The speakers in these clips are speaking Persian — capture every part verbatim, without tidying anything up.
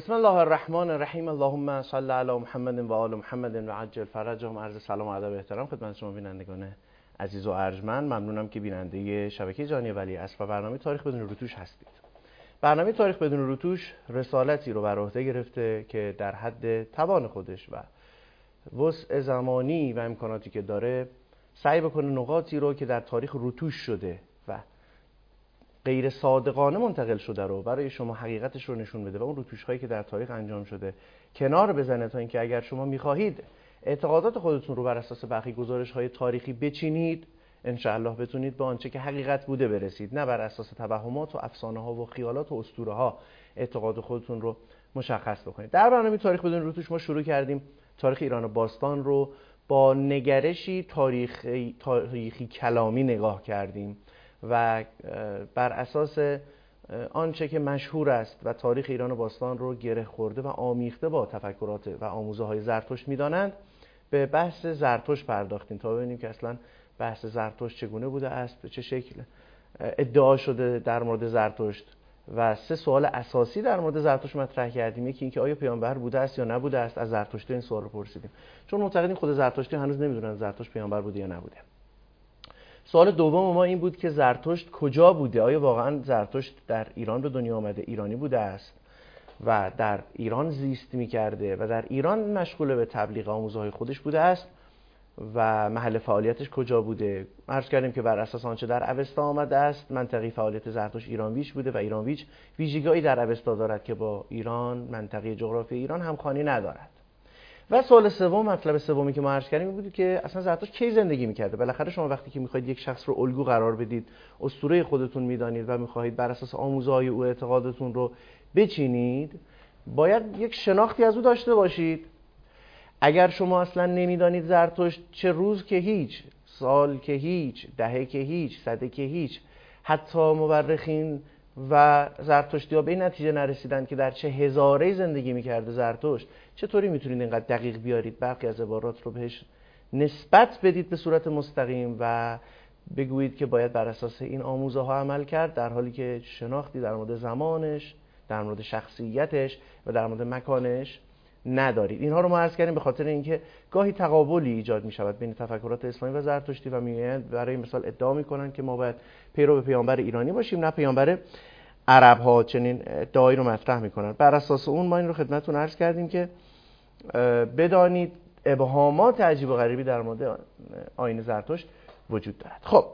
بسم الله الرحمن الرحیم. اللهم صل علی محمد و آل محمد و عجل فرجهم. عرض سلام و ادب و احترام خدمت شما بینندگان عزیز و ارجمند. ممنونم که بیننده شبکه جهانی ولیعصر و برنامه تاریخ بدون روتوش هستید. برنامه تاریخ بدون روتوش رسالتی رو بر عهده گرفته که در حد توان خودش و وسع زمانی و امکاناتی که داره سعی بکنه نقاطی رو که در تاریخ روتوش شده و غیر صادقانه منتقل شده رو برای شما حقیقتش رو نشون بده و اون روتوش هایی که در تاریخ انجام شده کنار بزنه، تا اینکه اگر شما میخواهید اعتقادات خودتون رو بر اساس برخی گزارش های تاریخی بچینید، انشاءالله بتونید به آنچه که حقیقت بوده برسید، نه بر اساس توهمات و افسانه ها و خیالات و اسطوره ها اعتقاد خودتون رو مشخص بکنید. در برنامه تاریخ بدون روتوش ما شروع کردیم تاریخ ایران باستان رو با نگرشی تاریخی, تاریخی کلامی نگاه کردیم و بر اساس آنچه که مشهور است و تاریخ ایران باستان رو گره خورده و آمیخته با تفکرات و آموزه های زرتشت می‌دانند، به بحث زرتشت پرداختیم تا ببینیم که اصلا بحث زرتشت چگونه بوده است، به چه شکل ادعا شده در مورد زرتشت، و سه سوال اساسی در مورد زرتشت مطرح کردیم. یکی اینکه آیا پیامبر بوده است یا نبوده است. از زرتشتی این سوال رو پرسیدیم چون معتقدیم خود زرتشتی هنوز نمیدونن زرتشت پیامبر بوده یا نبوده. سوال دوم ما این بود که زرتشت کجا بوده؟ آیا واقعا زرتشت در ایران به دنیا آمده، ایرانی بوده است و در ایران زیست می‌کرده و در ایران مشغول به تبلیغ آموزه‌های خودش بوده است و محل فعالیتش کجا بوده؟ عرض کردیم که بر اساس آنچه در اوستا آمده است منطقه فعالیت زرتشت ایرانویچ بوده و ایرانویچ ویژگی‌هایی در اوستا دارد که با ایران، منطقه جغرافی ایران همخوانی ندارد. و سوال سوم، مطلب سومی که ما عرض کردیم بود که اصلا زرتشت کی زندگی می‌کرده؟ بالاخره شما وقتی که می‌خواید یک شخص رو الگو قرار بدید، اسطوره خودتون می‌دانید و می‌خواهید بر اساس آموزه‌های او اعتقادتون رو بچینید، باید یک شناختی از او داشته باشید. اگر شما اصلا نمی‌دانید زرتشت چه روز که هیچ، سال که هیچ، دهه که هیچ، سده که هیچ، حتی مورخین و زرتشتی‌ها به این نتیجه نرسیدن که در چه هزاره زندگی می‌کرده زرتشت، چطوری میتونید اینقدر دقیق بیارید برخی از عبارات رو بهش نسبت بدید به صورت مستقیم و بگویید که باید بر اساس این آموزه ها عمل کرد، در حالی که شناختی در مورد زمانش، در مورد شخصیتش و در مورد مکانش ندارید. اینها رو ما عرض کردیم به خاطر اینکه گاهی تقابلی ایجاد می‌شود بین تفکرات اسلامی و زرتشتی و میگویند، برای مثال ادعا می‌کنند که ما باید پیرو پیامبر ایرانی باشیم نه پیامبر عرب ها، چنین ادعایی رو مطرح می‌کنند. بر اساس اون ما این رو خدمتتون عرض کردیم که بدانید ابهامات عجیب و غریبی در مورد آیین زرتشت وجود دارد. خب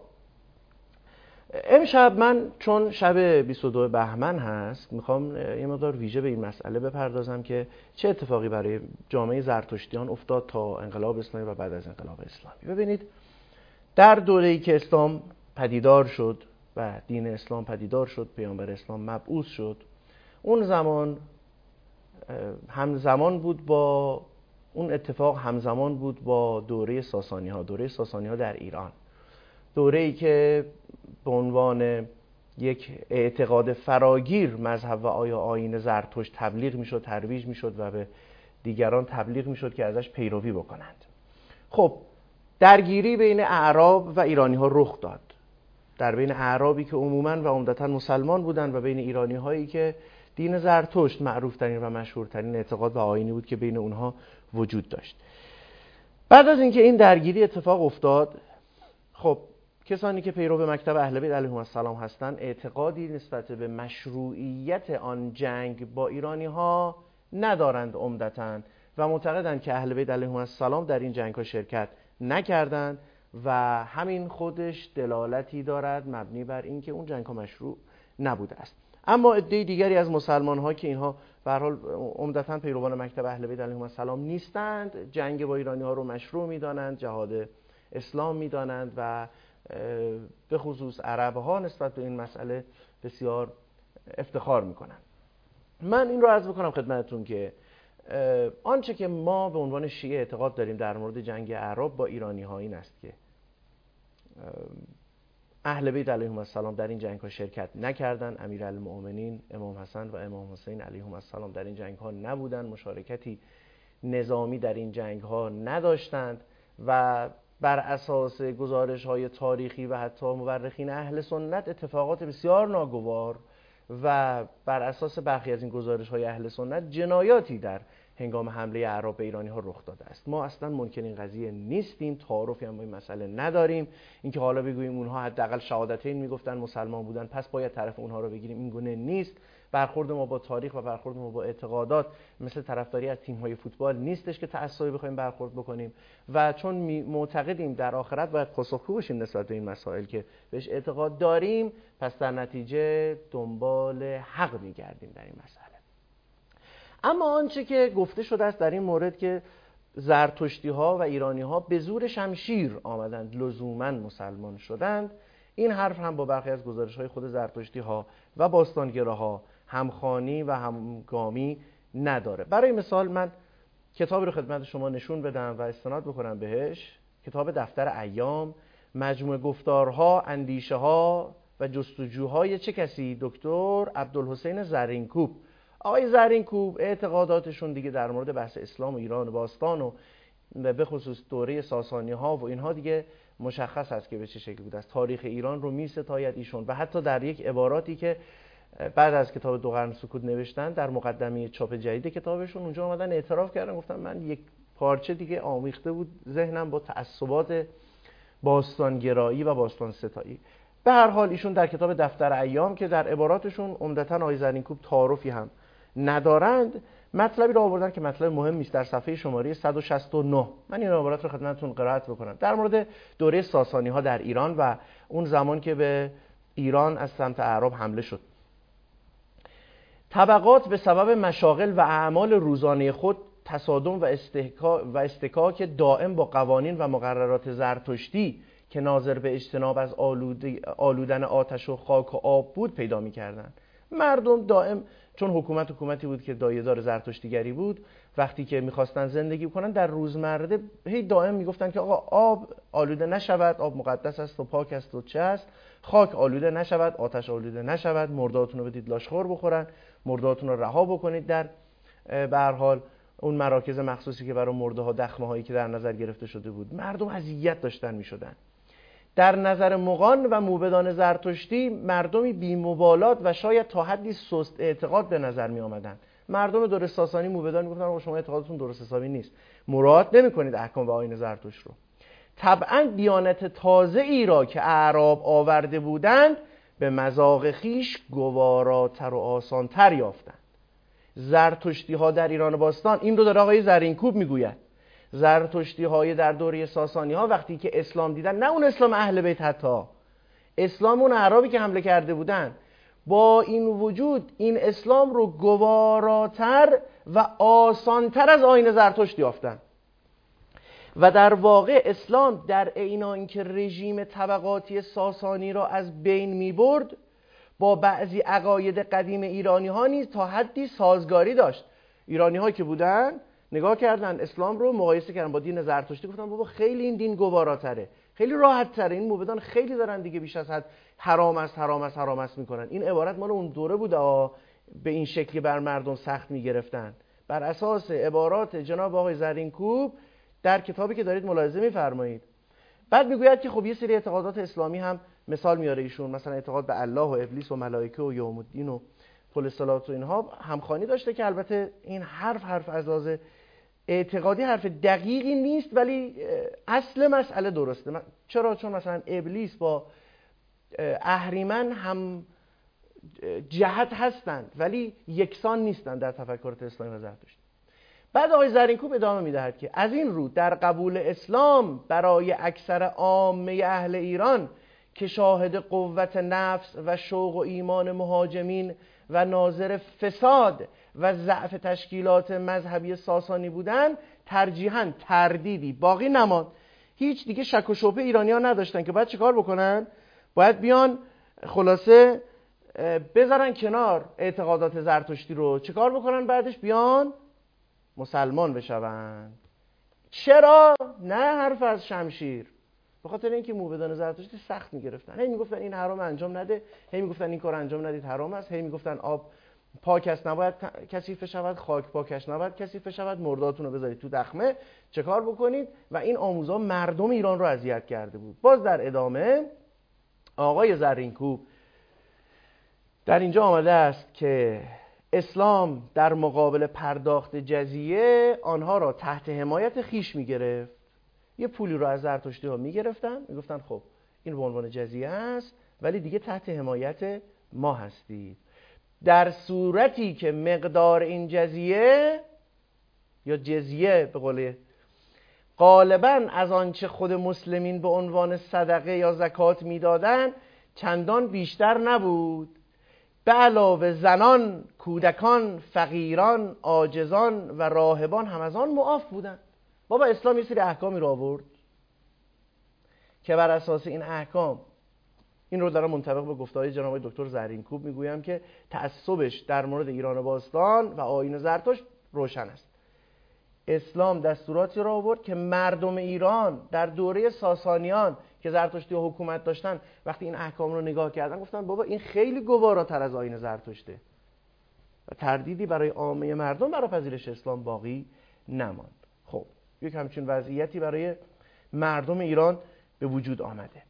امشب من چون شب بیست و دو بهمن هست میخوام یه مقدار ویژه به این مسئله بپردازم که چه اتفاقی برای جامعه زرتشتیان افتاد تا انقلاب اسلامی و بعد از انقلاب اسلامی. ببینید، در دوره‌ای که اسلام پدیدار شد و دین اسلام پدیدار شد، پیامبر اسلام مبعوث شد، اون زمان همزمان بود با اون اتفاق همزمان بود با دوره ساسانی ها دوره ساسانی ها در ایران، دوره‌ای که به عنوان یک اعتقاد فراگیر مذهب و آیا آیین زرتشت تبلیغ میشد، ترویج میشد و به دیگران تبلیغ میشد که ازش پیروی بکنند. خب درگیری بین اعراب و ایرانی ها رخ داد، در بین اعرابی که عموماً و عمدتاً مسلمان بودند و بین ایرانی هایی که دین زرتشت معروف ترین و مشهورترین اعتقاد و آیینی بود که بین اونها وجود داشت. بعد از اینکه این درگیری اتفاق افتاد، خب کسانی که پیرو مکتب اهل بیت علیهم السلام هستند اعتقادی نسبت به مشروعیت آن جنگ با ایرانی ها ندارند عمدتاً و معتقدند که اهل بیت علیهم السلام در این جنگ ها شرکت نکردند و همین خودش دلالتی دارد مبنی بر اینکه اون جنگ ها مشروع نبوده است. اما عده دیگری از مسلمان ها که اینها به هر حال عمدتاً پیروان مکتب اهل بیت علیهم السلام نیستند، جنگ با ایرانی ها رو مشروع میدانند، جهاد اسلام میدانند و به خصوص عرب ها نسبت به این مسئله بسیار افتخار میکنند. من این رو عرض بکنم خدمتتون که آنچه که ما به عنوان شیعه اعتقاد داریم در مورد جنگ اعراب با ایرانی ها این است که اهل بیت علیهم السلام در این جنگ ها شرکت نکردند، امیرالمؤمنین امام حسن و امام حسین علیهم السلام در این جنگ ها نبودند، مشارکتی نظامی در این جنگ ها نداشتند و بر اساس گزارش های تاریخی و حتی مورخین اهل سنت اتفاقات بسیار ناگوار و بر اساس برخی از این گزارش‌های اهل سنت جنایاتی در هنگام حمله اعراب به ایرانی‌ها رخ داده است. ما اصلا منکر این قضیه نیستیم، تعارفی هم با این مسئله نداریم. اینکه حالا بگوییم اونها حداقل شهادتین میگفتن مسلمان بودن پس باید طرف اونها رو بگیریم، این گونه نیست. برخورد ما با تاریخ و برخورد ما با اعتقادات مثل طرفداری از تیم‌های فوتبال نیستش که تعصبی بخوایم برخورد بکنیم و چون معتقدیم در آخرت باید پاسخگو باشیم نسبت به این مسائل که بهش اعتقاد داریم، پس در نتیجه دنبال حق می‌گردیم در این مسئله. اما آنچه که گفته شده است در این مورد که زرتشتی‌ها و ایرانی‌ها به زور شمشیر آمدند لزوماً مسلمان شدند، این حرف هم با برخی از گزارش‌های خود زرتشتی‌ها و باستانگراها همخوانی و همگامی نداره. برای مثال من کتابی رو خدمت شما نشون بدم و استناد بکنم بهش، کتاب دفتر ایام، مجموعه گفتارها، اندیشه‌ها و جستجوهای چه کسی؟ دکتر عبدالحسین زرینکوب. آقای زرینکوب اعتقاداتشون دیگه در مورد بحث اسلام و ایران و باستان و به خصوص دوره ساسانی ها و اینها دیگه مشخص است که به چه شکلی بود. از تاریخ ایران رو می‌ستاید ایشون و حتی در یک عباراتی که بعد از کتاب دو قرن سکوت نوشتن در مقدمه چاپ جدید کتابشون، اونجا اومدن اعتراف کردن، گفتن من یک پارچه دیگه آمیخته بود ذهنم با تعصبات باستانگرایی و باستان ستایی. به هر حال ایشون در کتاب دفتر ایام که در عباراتشون عمدتاً آقای زرینکوب تعارفی هم ندارند، مطلبی رو آوردن که مطلب مهمی است در صفحه شماره صد و شصت و نه. من این عبارات رو خدمتتون قرائت بکنم در مورد دوره ساسانی ها در ایران و اون زمان که به ایران از سمت اعراب حمله شد. طبقات به سبب مشاغل و اعمال روزانه خود تصادم و استحکا و استکاک دائم با قوانین و مقررات زرتشتی که ناظر به اجتناب از آلودن آتش و خاک و آب بود پیدا می‌کردند. مردم دائم، چون حکومت حکومتی بود که دایه‌دار زرتشتیگری بود، وقتی که می‌خواستن زندگی کنن در روزمره هی دائم میگفتن که آقا آب آلوده نشود، آب مقدس است و پاک است و چه است، خاک آلوده نشود، آتش آلوده نشود، مرداتون رو بدید لاشخور بخورن، مرداتون رو رها بکنید در به هر حال اون مراکز مخصوصی که برای مرده ها دخمه هایی که در نظر گرفته شده بود. مردم اذیت داشتن می‌شدن. در نظر مغان و موبدان زرتشتی مردمی بی‌مبالات و شاید تا حدی سست اعتقاد به نظر می آمدن. مردم دوره ساسانی موبدان میگفتن آقا شما اعتقادتون درست حسابی نیست، مراعات نمی‌کنید احکام و آیین زرتشت رو. طبعاً دیانت تازه ای را که اعراب آورده بودند به مذاق خیش گواراتر و آسانتر یافتند. زرتشتی ها در ایران باستان، این رو داره آقای زرینکوب میگوید، زرتشتی های در دوره ساسانی ها وقتی که اسلام دیدن، نه اون اسلام اهل بیت، حتی اسلام اون اعرابی که حمله کرده بودن، با این وجود این اسلام رو گواراتر و آسانتر از آیین زرتشت یافتن و در واقع اسلام در عین اینکه رژیم طبقاتی ساسانی را از بین می برد، با بعضی عقاید قدیم ایرانی ها نیز تا حدی سازگاری داشت. ایرانی ها که بودن نگاه کردن اسلام رو مقایسه کردن با دین زرتشتی، گفتن بابا خیلی این دین گواراتره، خیلی راحت تره، این موبدان خیلی دارن دیگه بیش از حد حرام است حرام است حرام است میکنن. این عبارت مال اون دوره بوده، به این شکلی بر مردم سخت میگرفتن. بر اساس عبارات جناب آقای زرینکوب در کتابی که دارید ملاحظه میفرمایید. بعد میگوید که خب یه سری اعتقادات اسلامی هم مثال میاره ایشون، مثلا اعتقاد به الله و ابلیس و ملائکه و یوم الدین و پل صلات و اینها همخوانی داشته که البته این حرف حرف از لحاظ اعتقادی حرف دقیقی نیست، ولی اصل مسئله درسته. چرا؟ چون مثلا ابلیس با اهریمن هم جهت هستند ولی یکسان نیستند در تفکرات اسلامی و زرتشتی. بعد آقای زرینکوب ادامه میدهد که از این رو در قبول اسلام برای اکثر عامه اهل ایران که شاهد قوت نفس و شوق و ایمان مهاجمین و ناظر فساد و ضعف تشکیلات مذهبی ساسانی بودند، ترجیحاً تردیدی باقی نماند. هیچ دیگه شک و شبهه ایرانی ها نداشتن که باید چیکار بکنن؟ باید بیان خلاصه بذارن کنار اعتقادات زرتشتی رو، چیکار بکنن بعدش؟ بیان مسلمان بشوند. چرا؟ نه حرف از شمشیر، به خاطر اینکه موبدان زرتشتی سخت میگرفتن، هی میگفتن این حرام انجام نده، هی میگفتن این کار انجام ندید حرام است، هی میگفتن آب پاک است نباید کثیف شود، خاک پاکش نباید کثیف شود، مرداتون رو بذارید تو دخمه، چه کار بکنید؟ و این آموزها مردم ایران رو اذیت کرده بود. باز در ادامه آقای زرینکوب در اینجا آمده است که اسلام در مقابل پرداخت جزیه آنها را تحت حمایت خیش میگرفت. یه پولی رو از زرتشتی ها میگرفتن، میگفتن خب این به عنوان جزیه است ولی دیگه تحت حمایت ما هستید. در صورتی که مقدار این جزیه یا جزیه به قول غالباً از آنچه خود مسلمین به عنوان صدقه یا زکات میدادن چندان بیشتر نبود، به علاوه زنان، کودکان، فقیران، عاجزان و راهبان هم از آن معاف بودند. بابا اسلام یه سری احکامی رو آورد که بر اساس این احکام، این رو دارم منطبق به گفته‌های جناب دکتر زرینکوب میگویم که تعصبش در مورد ایران باستان و آیین زرتشت روشن است. اسلام دستوراتی را آورد که مردم ایران در دوره ساسانیان که زرتشتی حکومت داشتن وقتی این احکام رو نگاه کردن گفتن بابا این خیلی گواراتر از آیین زرتشته و تردیدی برای عامه مردم برای پذیرش اسلام باقی نماند. خب یک همچین وضعیتی برای مردم ایران به وجود آمده.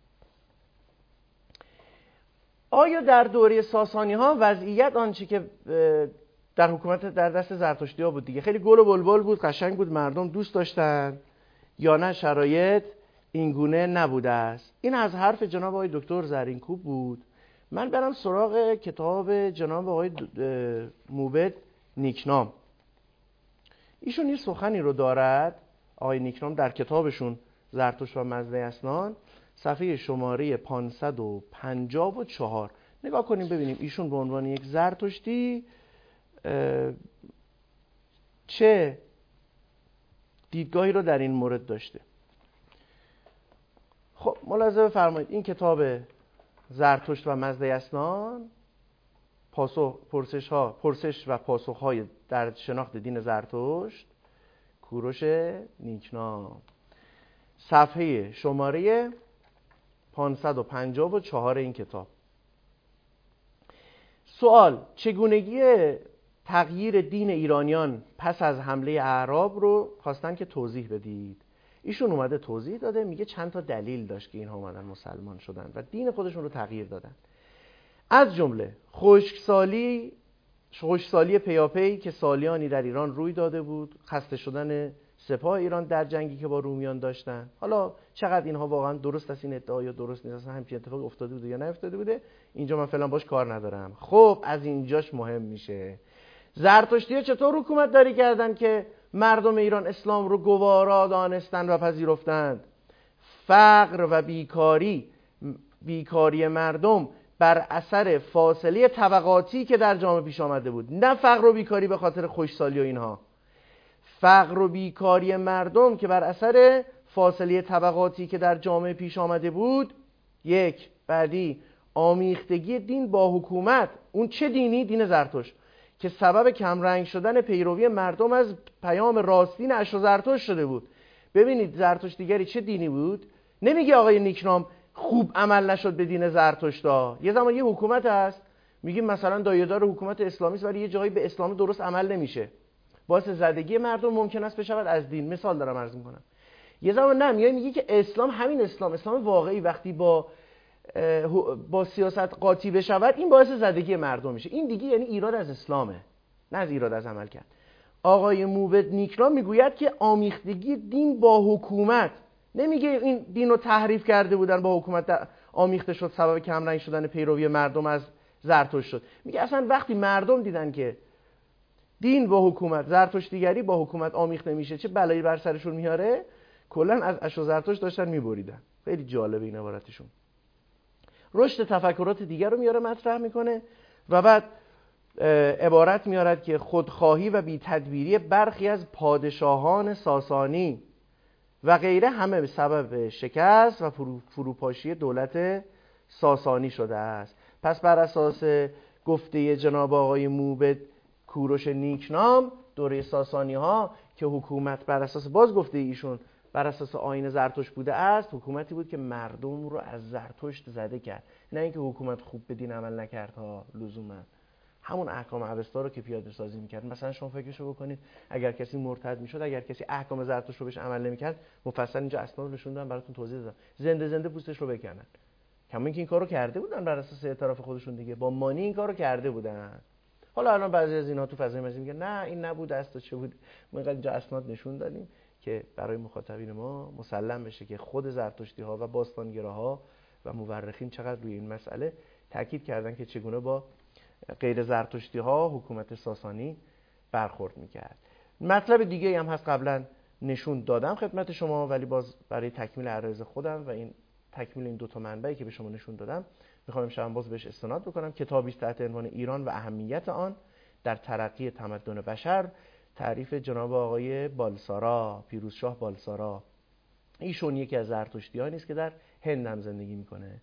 آیا در دوره ساسانی ها وضعیت آنچه که در حکومت در دست زرتشتی ها بود دیگه خیلی گل و بلبل بود، قشنگ بود، مردم دوست داشتن، یا نه شرایط اینگونه نبوده است؟ این از حرف جناب آقای دکتر زرینکوب بود. من برم سراغ کتاب جناب آقای موبد نیکنام. ایشون یه سخنی رو دارد، آقای نیکنام، در کتابشون زرتشت و مزد اسنان، صفحه شماره پانصد و پنجاه و چهار. نگاه کنیم ببینیم ایشون به عنوان یک زرتشتی چه دیدگاهی رو در این مورد داشته. خب ملاحظه بفرمایید این کتاب زرتشت و مزد اسنان، پاسخ پرسش ها پرسش و پاسخ های در شناخت دین زرتشت، کوروش نیکنام، صفحه شماره پانصد و پنجاه و چهار این کتاب. سوال: چگونگی تغییر دین ایرانیان پس از حمله اعراب رو خواستن که توضیح بدید. ایشون اومده توضیح داده، میگه چند تا دلیل داشت که اینها اومدن مسلمان شدن و دین خودشون رو تغییر دادن. از جمله خشکسالی خشکسالی پیاپی که سالیانی در ایران روی داده بود، خسته شدن سپاه ایران در جنگی که با رومیان داشتن. حالا چقدر اینها واقعا درست است این ادعا یا درست نیست، اصلا همچین اتفاقی افتاده بوده یا نیفتاده بوده، اینجا من فعلا باش کار ندارم. خب از اینجاش مهم میشه زرتشتی‌ها چطور حکومت داری کردن که مردم ایران اسلام رو گوارا دانستن و پذیرفتند. فقر و بیکاری بیکاری مردم بر اثر فاصله طبقاتی که در جامعه پیش آمده بود، نه فقر و بیکاری به خاطر خشکسالی و اینها. فقر و بیکاری مردم که بر اثر فاصله طبقاتی که در جامعه پیش آمده بود. یک. بعدی آمیختگی دین با حکومت. اون چه دینی؟ دین زرتشت که سبب کمرنگ شدن پیروی مردم از پیام راستین اشو زرتشت شده بود. ببینید زرتشت دیگری چه دینی بود؟ نمیگه آقای نیکنام خوب عمل نشد به دین زرتشتا. یه زمان یه حکومت هست میگیم مثلا دایه‌دار حکومت اسلامی است ولی یه جایی به اسلام درست عمل نمیشه، باعث زدگی مردم ممکن است بشود از دین. مثال دارم عرض میکنم. یه زمان نه میگه میگه که اسلام همین اسلام اسلام واقعی وقتی با با سیاست قاطی بشود این باعث زدگی مردم میشه. این دیگه یعنی ایراد از اسلامه، نه از ایراد از عمل کرد. آقای موبد نیکنام میگوید که آمیختگی دین با حکومت، نمیگه این دین رو تحریف کرده بودن با حکومت آمیخته شد سبب کمرنگ شدن پیروی مردم از زرتشت شد. میگه اصلا وقتی مردم دیدن که دین با حکومت، زرتشتیگری با حکومت آمیخته میشه چه بلایی بر سرشون میاره، کلا از اشو زرتشت داشتن میبریدن. خیلی جالبه این عبارتشون. رشد تفکرات دیگر رو میاره مطرح میکنه و بعد عبارت میارد که خودخواهی و بی‌تدبیری برخی از پادشاهان ساسانی و غیره همه به سبب شکست و فروپاشی دولت ساسانی شده است. پس بر اساس گفته جناب آقای موبد کوروش نیکنام، دوره ساسانی ها که حکومت بر اساس باز گفته ایشون بر اساس آیین زرتشت بوده است، حکومتی بود که مردم رو از زرتشت زده کرد، نه اینکه حکومت خوب به دین عمل نکرد ها لزوما. همون احکام اوستا رو که پیاده سازی میکرد. مثلا شما فکرشو بکنید اگر کسی مرتد میشد، اگر کسی احکام زرتشت رو بهش عمل نمیکرد، مفصل اینجا اسناد نشون دادم براتون توضیح دادم، زنده زنده پوستش رو بکنن. کما اینکه این کارو کرده بودن بر اساس اعتراف خودشون دیگه، با مانی این کارو کرده بودن. حالا الان بعضی از اینها تو فضای مجازی میگن نه این نبود، است چه بود. ما اینقدر اینجا اسناد نشون دادیم که برای مخاطبین ما مسلم بشه که خود زرتشتی‌ها و باستانگراها و مورخین چقدر روی این مسئله تاکید کردن که چگونه با غیر زرتشتی‌ها حکومت ساسانی برخورد میکرد. مطلب دیگه هم هست قبلا نشون دادم خدمت شما، ولی باز برای تکمیل عرایض خودم و این تکمیل این دو تا منبعی که به شما نشون دادم میخوام امشب باز بهش استناد بکنم. کتابی تحت عنوان ایران و اهمیت آن در ترقی تمدن بشر، تعریف جناب آقای بالسارا، پیروزشاه بالسارا. ایشون یکی از زرتشتیانی است که در هند هم زندگی میکنه.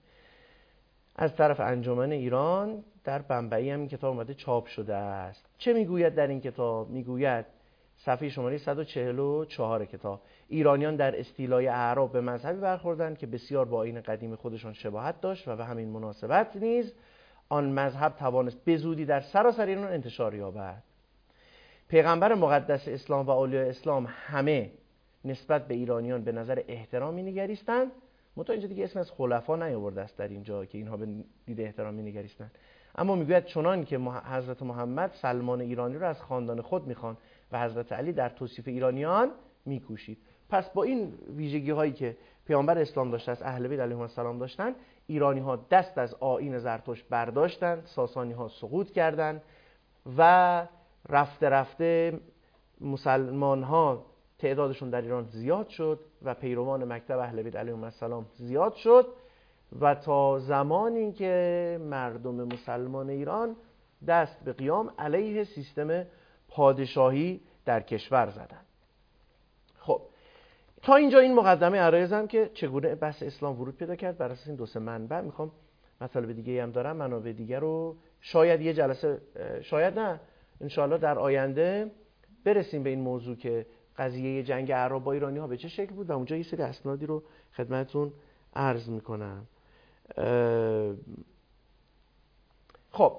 از طرف انجمن ایران در بمبئی هم این کتاب اومده چاپ شده است. چه میگوید در این کتاب؟ میگوید صفحه شماره صد و چهل و چهار کتاب: ایرانیان در استیلای اعراب به مذهبی برخوردند که بسیار با آیین قدیم خودشان شباهت داشت و به همین مناسبت نیز آن مذهب توانست به زودی در سراسر ایران انتشار یابد. پیغمبر مقدس اسلام و اولیای اسلام همه نسبت به ایرانیان به نظر احترامی نگریستند. منتها اینجا دیگه اسم از خلفا نیاورده است در اینجا که اینها به دید احترامی نگریستند، اما میگوید چنان که حضرت محمد سلمان ایرانی را از خاندان خود میخوان و حضرت علی در توصیف ایرانیان میکوشید. پس با این ویژگی هایی که پیامبر اسلام داشته است، اهل بیت علیهم السلام داشتند، ایرانی ها دست از آیین زرتشت برداشتند، ساسانی ها سقوط کردند و رفته رفته مسلمان ها تعدادشون در ایران زیاد شد و پیروان مکتب اهل بیت علیهم السلام زیاد شد و تا زمانی که مردم مسلمان ایران دست به قیام علیه سیستم پادشاهی در کشور زدن. خب تا اینجا این مقدمه عرایزم که چگونه بحث اسلام ورود پیدا کرد بر اساس این دو سه منبع. میخوام مطالب دیگه هم دارم، منابع دیگر رو شاید یه جلسه، شاید نه، انشاءالله در آینده برسیم به این موضوع که قضیه جنگ اعراب با ایرانی ها به چه شکل بود و اونجا یه سری اسنادی رو خدمتتون عرض میکنم. خب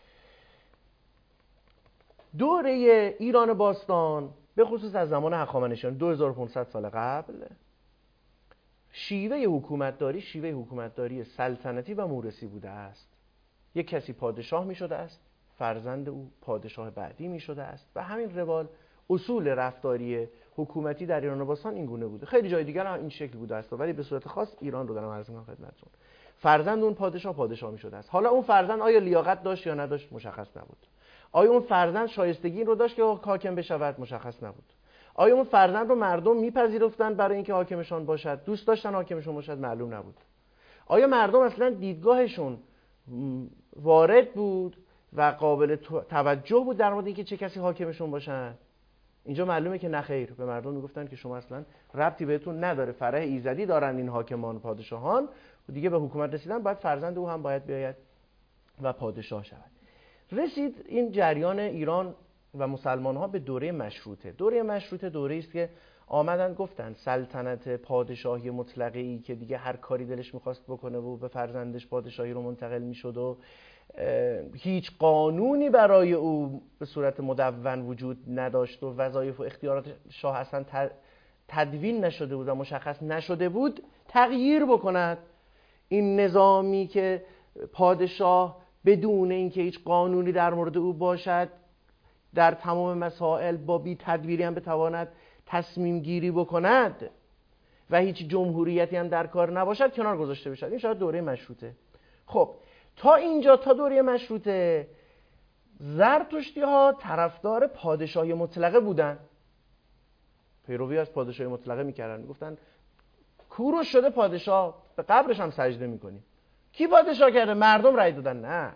دوره ایران باستان به خصوص از زمان هخامنشیان دو هزار و پانصد سال قبل، شیوه حکومتداری شیوه حکومتداری سلطنتی و مورثی بوده است. یک کسی پادشاه می شده است، فرزند او پادشاه بعدی می شده است و همین روال اصول رفتاری حکومتی در ایران باستان این گونه بوده. خیلی جای دیگر هم این شکل بوده است ولی به صورت خاص ایران رو دارم عرض می‌کنم خدمتتون. فرزند اون پادشاه پادشاه می شده است. حالا اون فرزند آیا لیاقت داشت یا نداشت مشخص نبود. آیا اون فرزند شایستگی این رو داشت که حاکم بشود مشخص نبود. آیا اون فرزند رو مردم میپذیرفتن برای اینکه حاکمشان باشد، دوست داشتن حاکمشون باشد، معلوم نبود. آیا مردم اصلا دیدگاهشون وارد بود و قابل توجه بود در مورد اینکه چه کسی حاکمشون باشن؟ اینجا معلومه که نخیر. به مردم میگفتن که شما اصلا ربطی بهتون نداره، فرح ایزدی دارن این حاکمان پادشاهان و دیگه به حکومت رسیدن باید فرزند او هم باید بیاید و پادشاه شود. رسید این جریان ایران و مسلمان ها به دوره مشروطه. دوره مشروطه دوره است که آمدن گفتن سلطنت پادشاهی مطلقه ای که دیگه هر کاری دلش میخواست بکنه و به فرزندش پادشاهی رو منتقل میشد و هیچ قانونی برای او به صورت مدون وجود نداشت و وظایف و اختیارات شاه اصلا تدوین نشده بود و مشخص نشده بود، تغییر بکند. این نظامی که پادشاه بدون اینکه هیچ قانونی در مورد او باشد در تمام مسائل با بی تدبیری هم بتواند تصمیم گیری بکند و هیچ جمهوریتی هم در کار نباشد کنار گذاشته بشد. این شاید دوره مشروطه. خب تا اینجا، تا دوره مشروطه، زرتشتی ها طرفدار پادشاهی مطلقه بودن، پیروی از پادشاهی مطلقه میکردن، میگفتن کوروش شده پادشاه، به قبرش هم سجده میکنیم. کی پادشاه کرده؟ مردم رأی دادن؟ نه.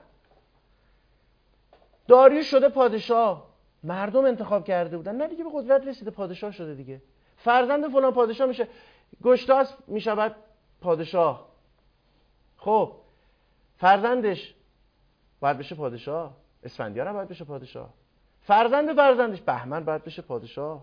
داریوش شده پادشاه، مردم انتخاب کرده بودن؟ نه دیگه، به قدرت رسیده پادشاه شده دیگه. فرزند فلان پادشاه میشه، گشتاس میشود پادشاه. خب فرزندش باید بشه پادشاه، اسفندیار هم باید بشه پادشاه، فرزند فرزندش بهمن باید بشه پادشاه.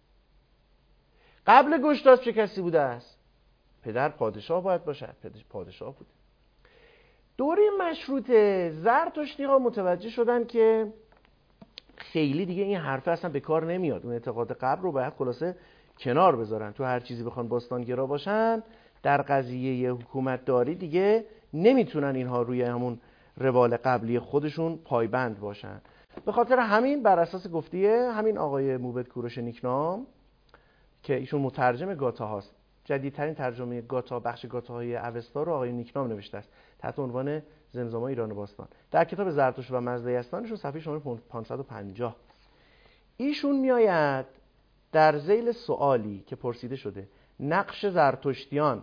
قبل گشتاس چه کسی بوده است؟ پدر پادشاه باید باشد، پدر پادشاه بود. دوره مشروطه زرتشتی ها متوجه شدن که خیلی دیگه این حرفه اصلا به کار نمیاد، اون اعتقاد قبل رو باید خلاصه کنار بذارن. تو هر چیزی بخوان باستانگرا باشن در قضیه حکومت داری دیگه نمیتونن اینها روی همون روال قبلی خودشون پایبند باشن. به خاطر همین بر اساس گفتیه همین آقای موبد کوروش نیکنام که ایشون مترجم گاتا هاست، جدیدترین ترجمه گاتا، بخش گاتاهای اوستا رو آقای نیکنام نوشته است تحت عنوان زمزمه ایران باستان در کتاب زرتشت و مزدیستانشون صفحه شماره پانصد و پنجاه. ایشون میآید در ذیل سوالی که پرسیده شده نقش زرتشتیان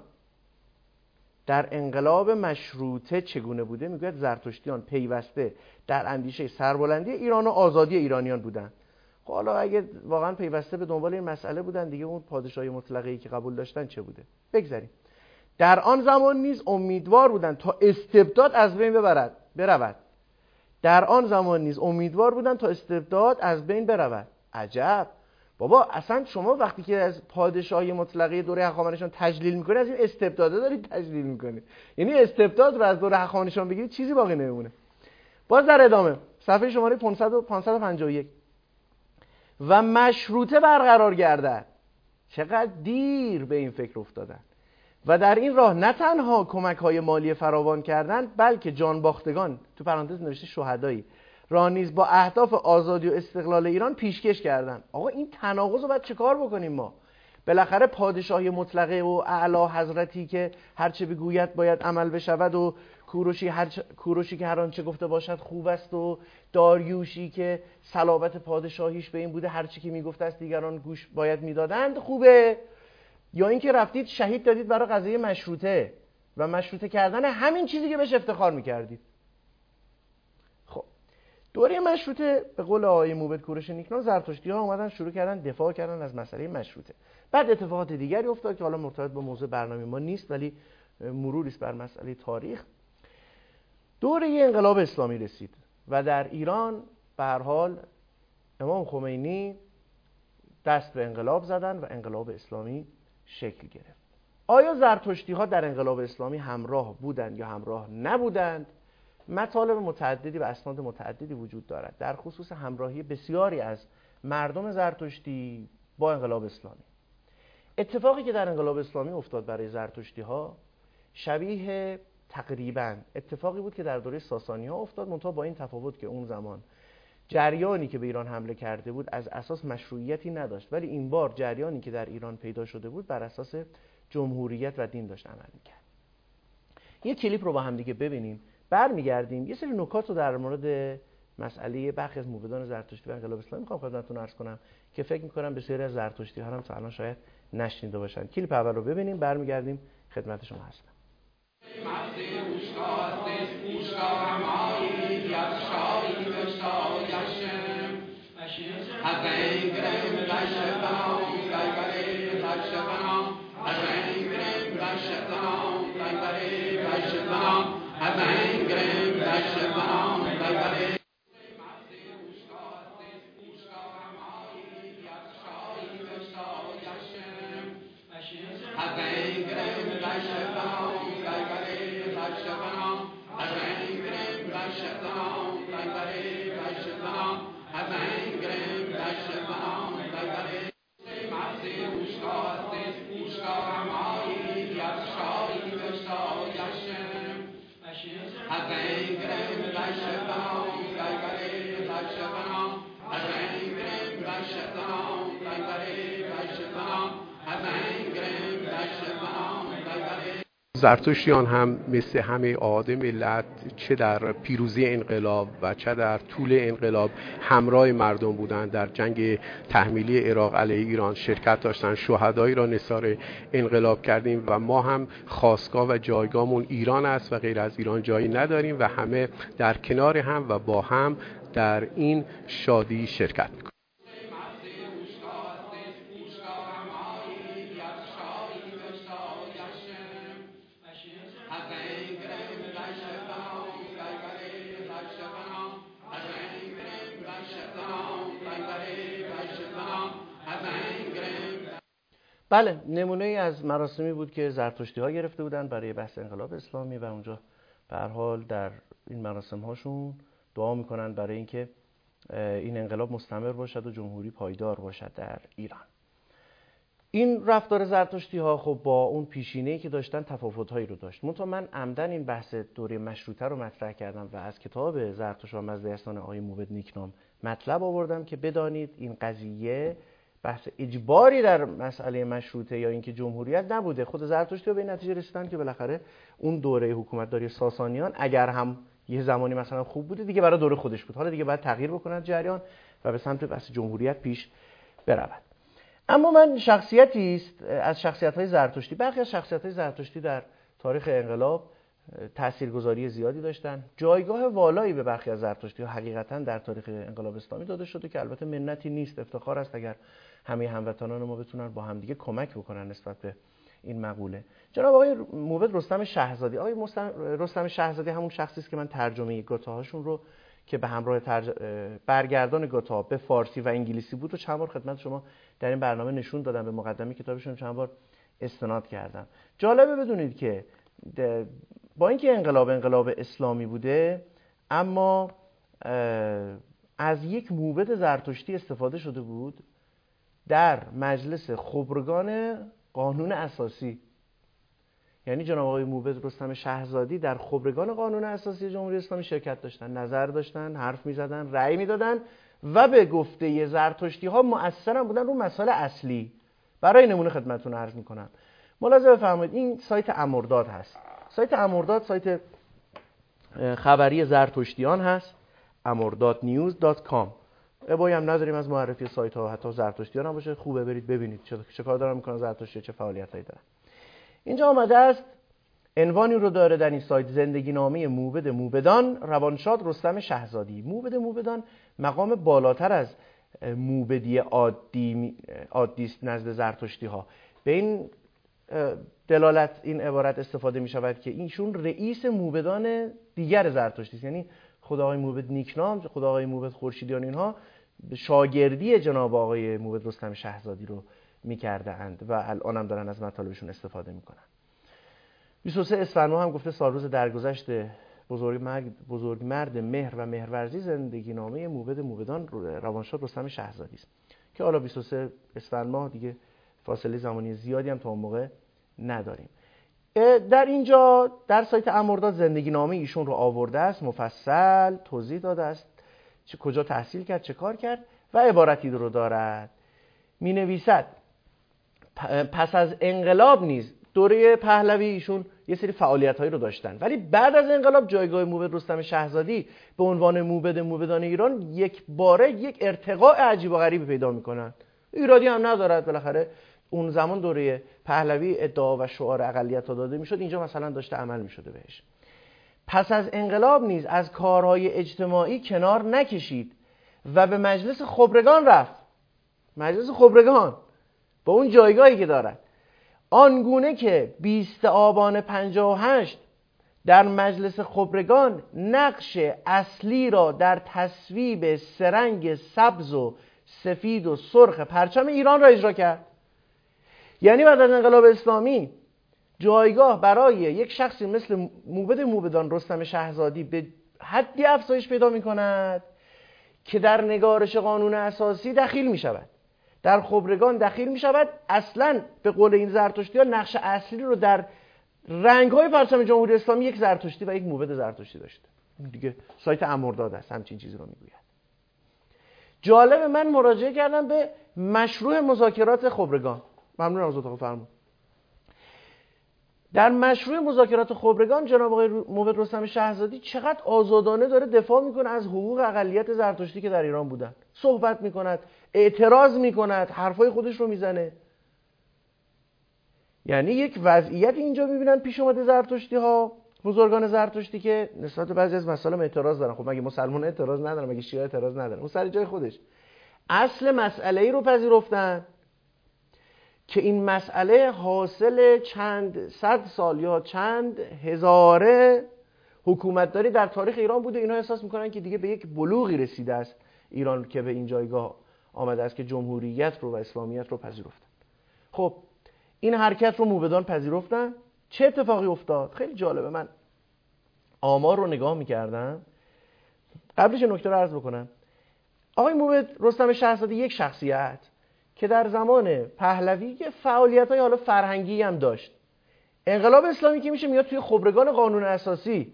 در انقلاب مشروطه چگونه بوده، میگوید زرتشتیان پیوسته در اندیشه سربلندی ایران و آزادی ایرانیان بودند. خب حالا اگه واقعا پیوسته به دنبال این مسئله بودن دیگه اون پادشاهی مطلقه‌ای که قبول داشتن چه بوده؟ بگذاریم. در آن زمان نیز امیدوار بودند تا استبداد از بین ببرد برود. در آن زمان نیز امیدوار بودند تا استبداد از بین برود. عجب. بابا اصلا شما وقتی که از پادشاهی مطلقه دوره هخامنشیان تجلیل میکنید از این استبداده دارید تجلیل میکنید، یعنی استبداد رو از دوره هخامنشیان بگیرید چیزی باقی نمیمونه. باز در ادامه صفحه شماره پانصد و پنجاه و یک و مشروطه برقرار گردد. چقدر دیر به این فکر افتادن و در این راه نه تنها کمک‌های مالی فراوان کردند بلکه جانباختگان تو پرانتز نوشته شهدایی را نیز با اهداف آزادی و استقلال ایران پیشکش کردند. آقا این تناقض رو باید چه کار بکنیم ما؟ بالاخره پادشاهی مطلقه و اعلی حضرتی که هرچه بگوید باید عمل بشود و کوروشی هر چ... کوروشی که هر آنچه گفته باشد خوب است و داریوشی که صلابت پادشاهیش به این بوده هرچی که میگفته است دیگران گوش باید میدادند خوبه، یا اینکه رفتید شهید دادید برای قضیه مشروطه و مشروطه کردن همین چیزی که بهش افتخار میکردید. خب دوره مشروطه به قول آقای موبد کوروش نیکنام زرتشتی‌ها اومدن شروع کردن دفاع کردن از مسئله مشروطه. بعد اتفاقات دیگری افتاد که حالا مرتبط با موضوع برنامه ما نیست ولی مروری است بر مسئله تاریخ. دوره انقلاب اسلامی رسید و در ایران به هر حال امام خمینی دست به انقلاب زدن و انقلاب اسلامی شکل گرفت. آیا زرتشتی‌ها در انقلاب اسلامی همراه بودند یا همراه نبودند؟ مطالب متعددی و اسناد متعددی وجود دارد در خصوص همراهی بسیاری از مردم زرتشتی با انقلاب اسلامی. اتفاقی که در انقلاب اسلامی افتاد برای زرتشتی‌ها شبیه تقریباً اتفاقی بود که در دوره ساسانی‌ها افتاد، منتها با این تفاوت که اون زمان جریانی که به ایران حمله کرده بود از اساس مشروعیتی نداشت، ولی این بار جریانی که در ایران پیدا شده بود بر اساس جمهوریت و دین داشت عمل می‌کرد. یه کلیپ رو با هم دیگه ببینیم، برمیگردیم یه سری نکات رو در مورد مسئله برخی از موبدان زرتشتی و انقلاب اسلامی می‌خوام خدمتتون عرض کنم که فکر می‌کنم بسیاری از زرتشتی‌ها هم تا الان شاید نشنیده باشن. کلیپ اول رو ببینیم برمیگردیم خدمت شما هستم. زرتشتیان هم مثل همه اعاده ملت چه در پیروزی انقلاب و چه در طول انقلاب همراه مردم بودند. در جنگ تحمیلی عراق علیه ایران شرکت داشتند، شهدایی را نثار انقلاب کردیم و ما هم خاستگاه و جایگاهمون ایران است و غیر از ایران جایی نداریم و همه در کنار هم و با هم در این شادی شرکت می‌کنیم. بله، نمونه ای از مراسمی بود که زرتشتی‌ها گرفته بودند برای بحث انقلاب اسلامی و اونجا به هر حال در این مراسم هاشون دعا میکنن برای اینکه این انقلاب مستمر باشد و جمهوری پایدار باشد در ایران. این رفتار زرتشتی ها خب با اون پیشینه‌ای که داشتن تفاوت‌هایی رو داشت. منتها من عمدن این بحث دوره مشروطه رو مطرح کردم و از کتاب زرتشت و مزدیستان آقای موبد نیکنام مطلب آوردم که بدانید این قضیه بحث اجباری در مسئله مشروطه یا اینکه جمهوریت نبوده. خود زرتشتی ها به این نتیجه رسیدن که بالاخره اون دوره حکومتداری ساسانیان اگر هم یه زمانی مثلا خوب بوده دیگه برای دوره خودش بود، حالا دیگه باید تغییر بکنن جریان و به سمت بحث جمهوریت پیش برود. اما من شخصیتی است از شخصیت‌های زرتشتی، برخی از شخصیت‌های زرتشتی در تاریخ انقلاب تاثیرگذاری زیادی داشتن. جایگاه والایی به برخی از زرتشتی‌ها حقیقتاً در تاریخ انقلاب اسلامی داده شده که البته منتی نیست، افتخار است اگر همه هموطنان ما بتونن با همدیگه کمک بکنن نسبت به این مقوله. جناب آقای موبد رستم شهزادی، آقای رستم شهزادی همون شخصی است که من ترجمه گاتاهاشون رو که به همراه ترج... برگردان گاتا به فارسی و انگلیسی بود و چند بار خدمت شما در این برنامه نشون دادم، به مقدمه کتابشون چند بار استناد کردم. جالبه بدونید که با اینکه انقلاب انقلاب اسلامی بوده اما از یک موبد زرتشتی استفاده شده بود در مجلس خبرگان قانون اساسی. یعنی جناب آقای موبد رستم شهزادی در خبرگان قانون اساسی جمهوری اسلامی شرکت داشتن، نظر داشتن، حرف میزدن، رأی میدادن و به گفته زرتشتی ها مؤثرن بودن رو مسائل اصلی. برای نمونه خدمتتون عرض میکنم، ملاحظه بفرمایید این سایت امرداد هست. سایت امرداد سایت خبری زرتشتیان هست، امرداد نیوز دات کام. ابایی هم نداریم از معرفی سایت ها، حتی زرتشتیان هم باشه خوبه برید ببینید چه چه کار دارن میکنن زرتشتی، چه فعالیتایی دارن. اینجا آمده است عنوانی رو داره در این سایت: زندگی نامه موبد موبدان روانشاد رستم شهزادی. موبد موبدان مقام بالاتر از موبدی عادی عادی است نزد زرتشتی ها. به این دلالت این عبارت استفاده می شود که اینشون رئیس موبدان دیگر زرتشتی است. یعنی خدا آقای موبد نیکنام، خدا آقای موبد خورشیدیان، اینها شاگردی جناب آقای موبد رستم شهزادی رو می‌کرده اند و الان هم دارن از مطالبشون استفاده میکنن. بیست و سه اسفند ماه هم گفته سالروز درگذشت بزرگ مرد بزرگ مرد مهر و مهرورزی زندگی نامه موبد موبدان روانشاد رستم شهزادی است که حالا بیست و سه اسفند ماه دیگه فاصله زمانی زیادی هم تا اون موقع نداریم. در اینجا در سایت امرداد زندگی نامه ایشون رو آورده است، مفصل توضیح داده است چه کجا تحصیل کرد، چه کار کرد و عبارتی رو دارد. می نویسد پس از انقلاب نیز دوره پهلوی ایشون یه سری فعالیت‌هایی رو داشتن، ولی بعد از انقلاب جایگاه موبد رستم شهزادی به عنوان موبد موبدان ایران یک باره یک ارتقاء عجیب و غریبی پیدا می‌کنن. ایرادی هم ندارد، بالاخره اون زمان دوره پهلوی ادعا و شعار اقلیت‌ها داده می‌شد، اینجا مثلا داشته عمل می‌شده بهش. پس از انقلاب نیز از کارهای اجتماعی کنار نکشید و به مجلس خبرگان رفت. مجلس خبرگان با اون جایگاهی که دارد، آنگونه که بیست آبان پنجاه و هشت در مجلس خبرگان نقش اصلی را در تصویب سرنگ سبز و سفید و سرخ پرچم ایران را اجرا کرد. یعنی بعد از انقلاب اسلامی جایگاه برای یک شخصی مثل موبد موبدان رستم شهزادی به حدی افزایش پیدا می کند که در نگارش قانون اساسی دخیل می شود، در خبرگان دخیل می شود. اصلا به قول این زرتشتی ها نقش اصلی رو در رنگ های پرچم جمهوری اسلامی یک زرتشتی و یک موبد زرتشتی داشته. دیگه سایت امرداد است همچین چیزی رو میگوید. جالب، من مراجعه کردم به مشروع مذاکرات خبرگان. ممنونم از اتاق فرمون. در مشروع مذاکرات خبرگان جناب آقای موبد رستم شهزادی چقدر آزادانه داره دفاع میکنه از حقوق اقلیت زرتشتی که در ایران بودن، صحبت میکند، اعتراض میکند، حرفای خودش رو میزنه. یعنی یک وضعیت اینجا میبینن پیش اومده زرتشتی ها، بزرگان زرتشتی که نسبت به بعضی از مسائل اعتراض دارن. خب مگه مسلمان اعتراض ندارن؟ مگه شیعه اعتراض ندارن؟ اون سر جای خودش. اصل مسئله ای رو پذیرفتن که این مسئله حاصل چند صد سال یا چند هزاره حکومتداری در تاریخ ایران بوده. اینا احساس میکنن که دیگه به یک بلوغی رسیده است ایران که به این جایگاه آمده است که جمهوریت رو و اسلامیت رو پذیرفتن. خب این حرکت رو موبدان پذیرفتن. چه اتفاقی افتاد؟ خیلی جالبه. من آمار رو نگاه میکردم. قبلش نکته رو عرض بکنم. آقای موبد رستم شهزادی یک شخصیت که در زمان پهلوی یه فعالیت‌های حالا فرهنگی هم داشت. انقلاب اسلامی که میشه میاد توی خبرگان قانون اساسی.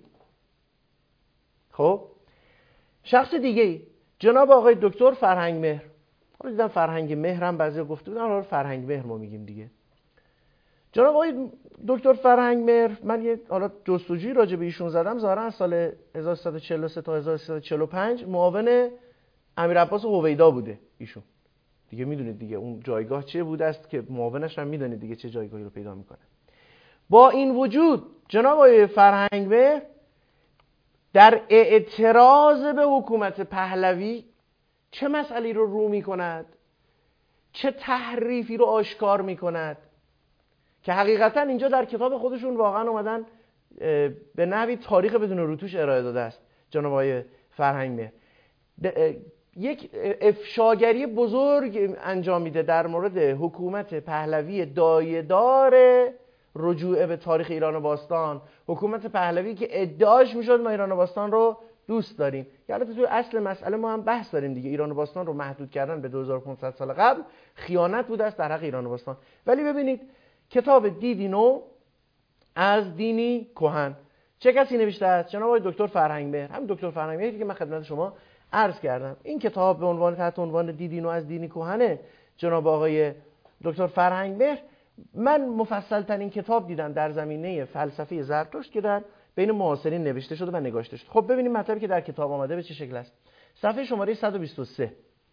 خب شخص دیگه جناب آقای دکتر فرهنگ مهر، حالا دیدم فرهنگ مهر هم بعضیا گفته بودن، حالا فرهنگ مهر ما میگیم دیگه. جناب آقای دکتر فرهنگ مهر، من یه حالا جستجویی راجع به ایشون زدم، ظاهرا از سال هزار و سیصد و چهل و سه تا هزار و سیصد و چهل و پنج معاون امیرعباس هویدا بوده ایشون. دیگه میدونید دیگه اون جایگاه چه بوده است که معاونش هم میدونید دیگه چه جایگاهی رو پیدا میکنه. با این وجود جناب آقای فرهنگ مهر در اعتراض به حکومت پهلوی چه مسئله رو رو میکند، چه تحریفی رو آشکار میکند که حقیقتا اینجا در کتاب خودشون واقعا اومدن به نحوی تاریخ بدون روتوش ارائه داده است. جناب آقای فرهنگ مهر یک افشاگری بزرگ انجام میده در مورد حکومت پهلوی دایه‌دار رجوع به تاریخ ایران باستان، حکومت پهلوی که ادعاش میشد ما ایران باستان رو دوست داریم. یعنی تو اصل مسئله ما هم بحث داریم دیگه، ایران باستان رو محدود کردن به دو هزار و پانصد سال قبل خیانت بوده است در حق ایران باستان. ولی ببینید کتاب دیدی نو از دینی کهن چه کسی نوشته است؟ جناب آقای دکتر فرهنگ مهر. هم دکتر فرهنگ مهری که من خدمت شما عرض کردم. این کتاب به عنوان تحت عنوان دیدی نو از دینی کهن جناب آقای دکتر فرهنگ مهر، من مفصل ترین کتاب دیدم در زمینه فلسفه زرتشت که در بین معاصرین نوشته شده و نگاشته شده. خب ببینیم مطلبی که در کتاب آمده به چه شکل است. صفحه شماره صد و بیست و سه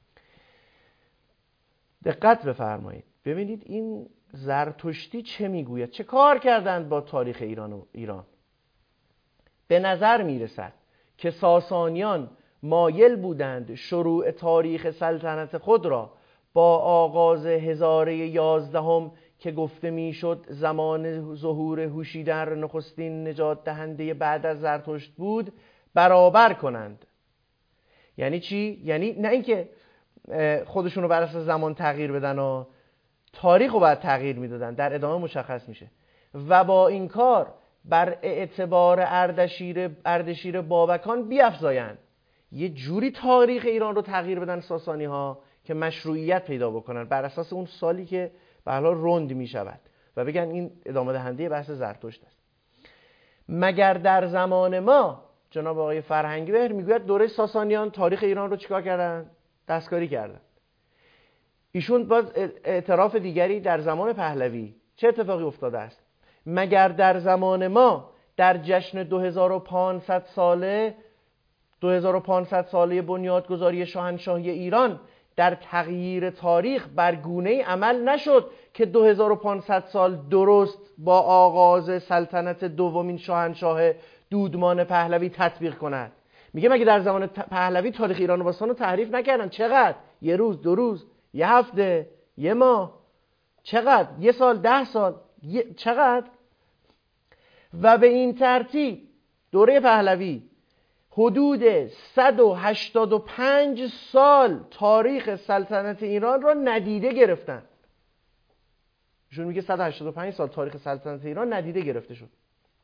دقت بفرمایید. ببینید این زرتشتی چه میگوید، چه کار کردند با تاریخ ایران و ایران. به نظر میرسد که ساسانیان مایل بودند شروع تاریخ سلطنت خود را با آغاز هزاره یازدهم که گفته میشد زمان ظهور هوشی در نخستین نجات دهنده بعد از زرتشت بود برابر کنند. یعنی چی؟ یعنی نه اینکه خودشون رو بر اساس زمان تغییر بدن و تاریخ رو باید تغییر میدادن، در ادامه مشخص میشه. و با این کار بر اعتبار اردشیر اردشیر بابکان بیفزایند، یه جوری تاریخ ایران رو تغییر بدن ساسانی ها که مشروعیت پیدا بکنن بر اساس اون سالی که به هر حال رند می شود و بگن این ادامه دهنده بحث زرتشت است. مگر در زمان ما جناب آقای فرهنگ مهر میگوید دوره ساسانیان تاریخ ایران رو چیکار کردن؟ دستکاری کردن. ایشون باز اعتراف دیگری در زمان پهلوی چه اتفاقی افتاده است؟ مگر در زمان ما در جشن دو هزار و پانصد ساله دو هزار و پانصد ساله بنیادگذاری شاهنشاهی ایران در تغییر تاریخ بر گونه‌ای عمل نشد که دو هزار و پانصد سال درست با آغاز سلطنت دومین شاهنشاه دودمان پهلوی تطبیق کند. میگه مگه در زمان پهلوی تاریخ ایران باستان رو تحریف نکردن؟ چقدر؟ یه روز، دو روز، یه هفته، یه ماه، چقدر؟ یه سال، ده سال، یه... چقدر؟ و به این ترتیب دوره پهلوی حدود صد و هشتاد و پنج سال تاریخ سلطنت ایران را ندیده گرفتن. ایشون میگه صد و هشتاد و پنج سال تاریخ سلطنت ایران ندیده گرفته شد.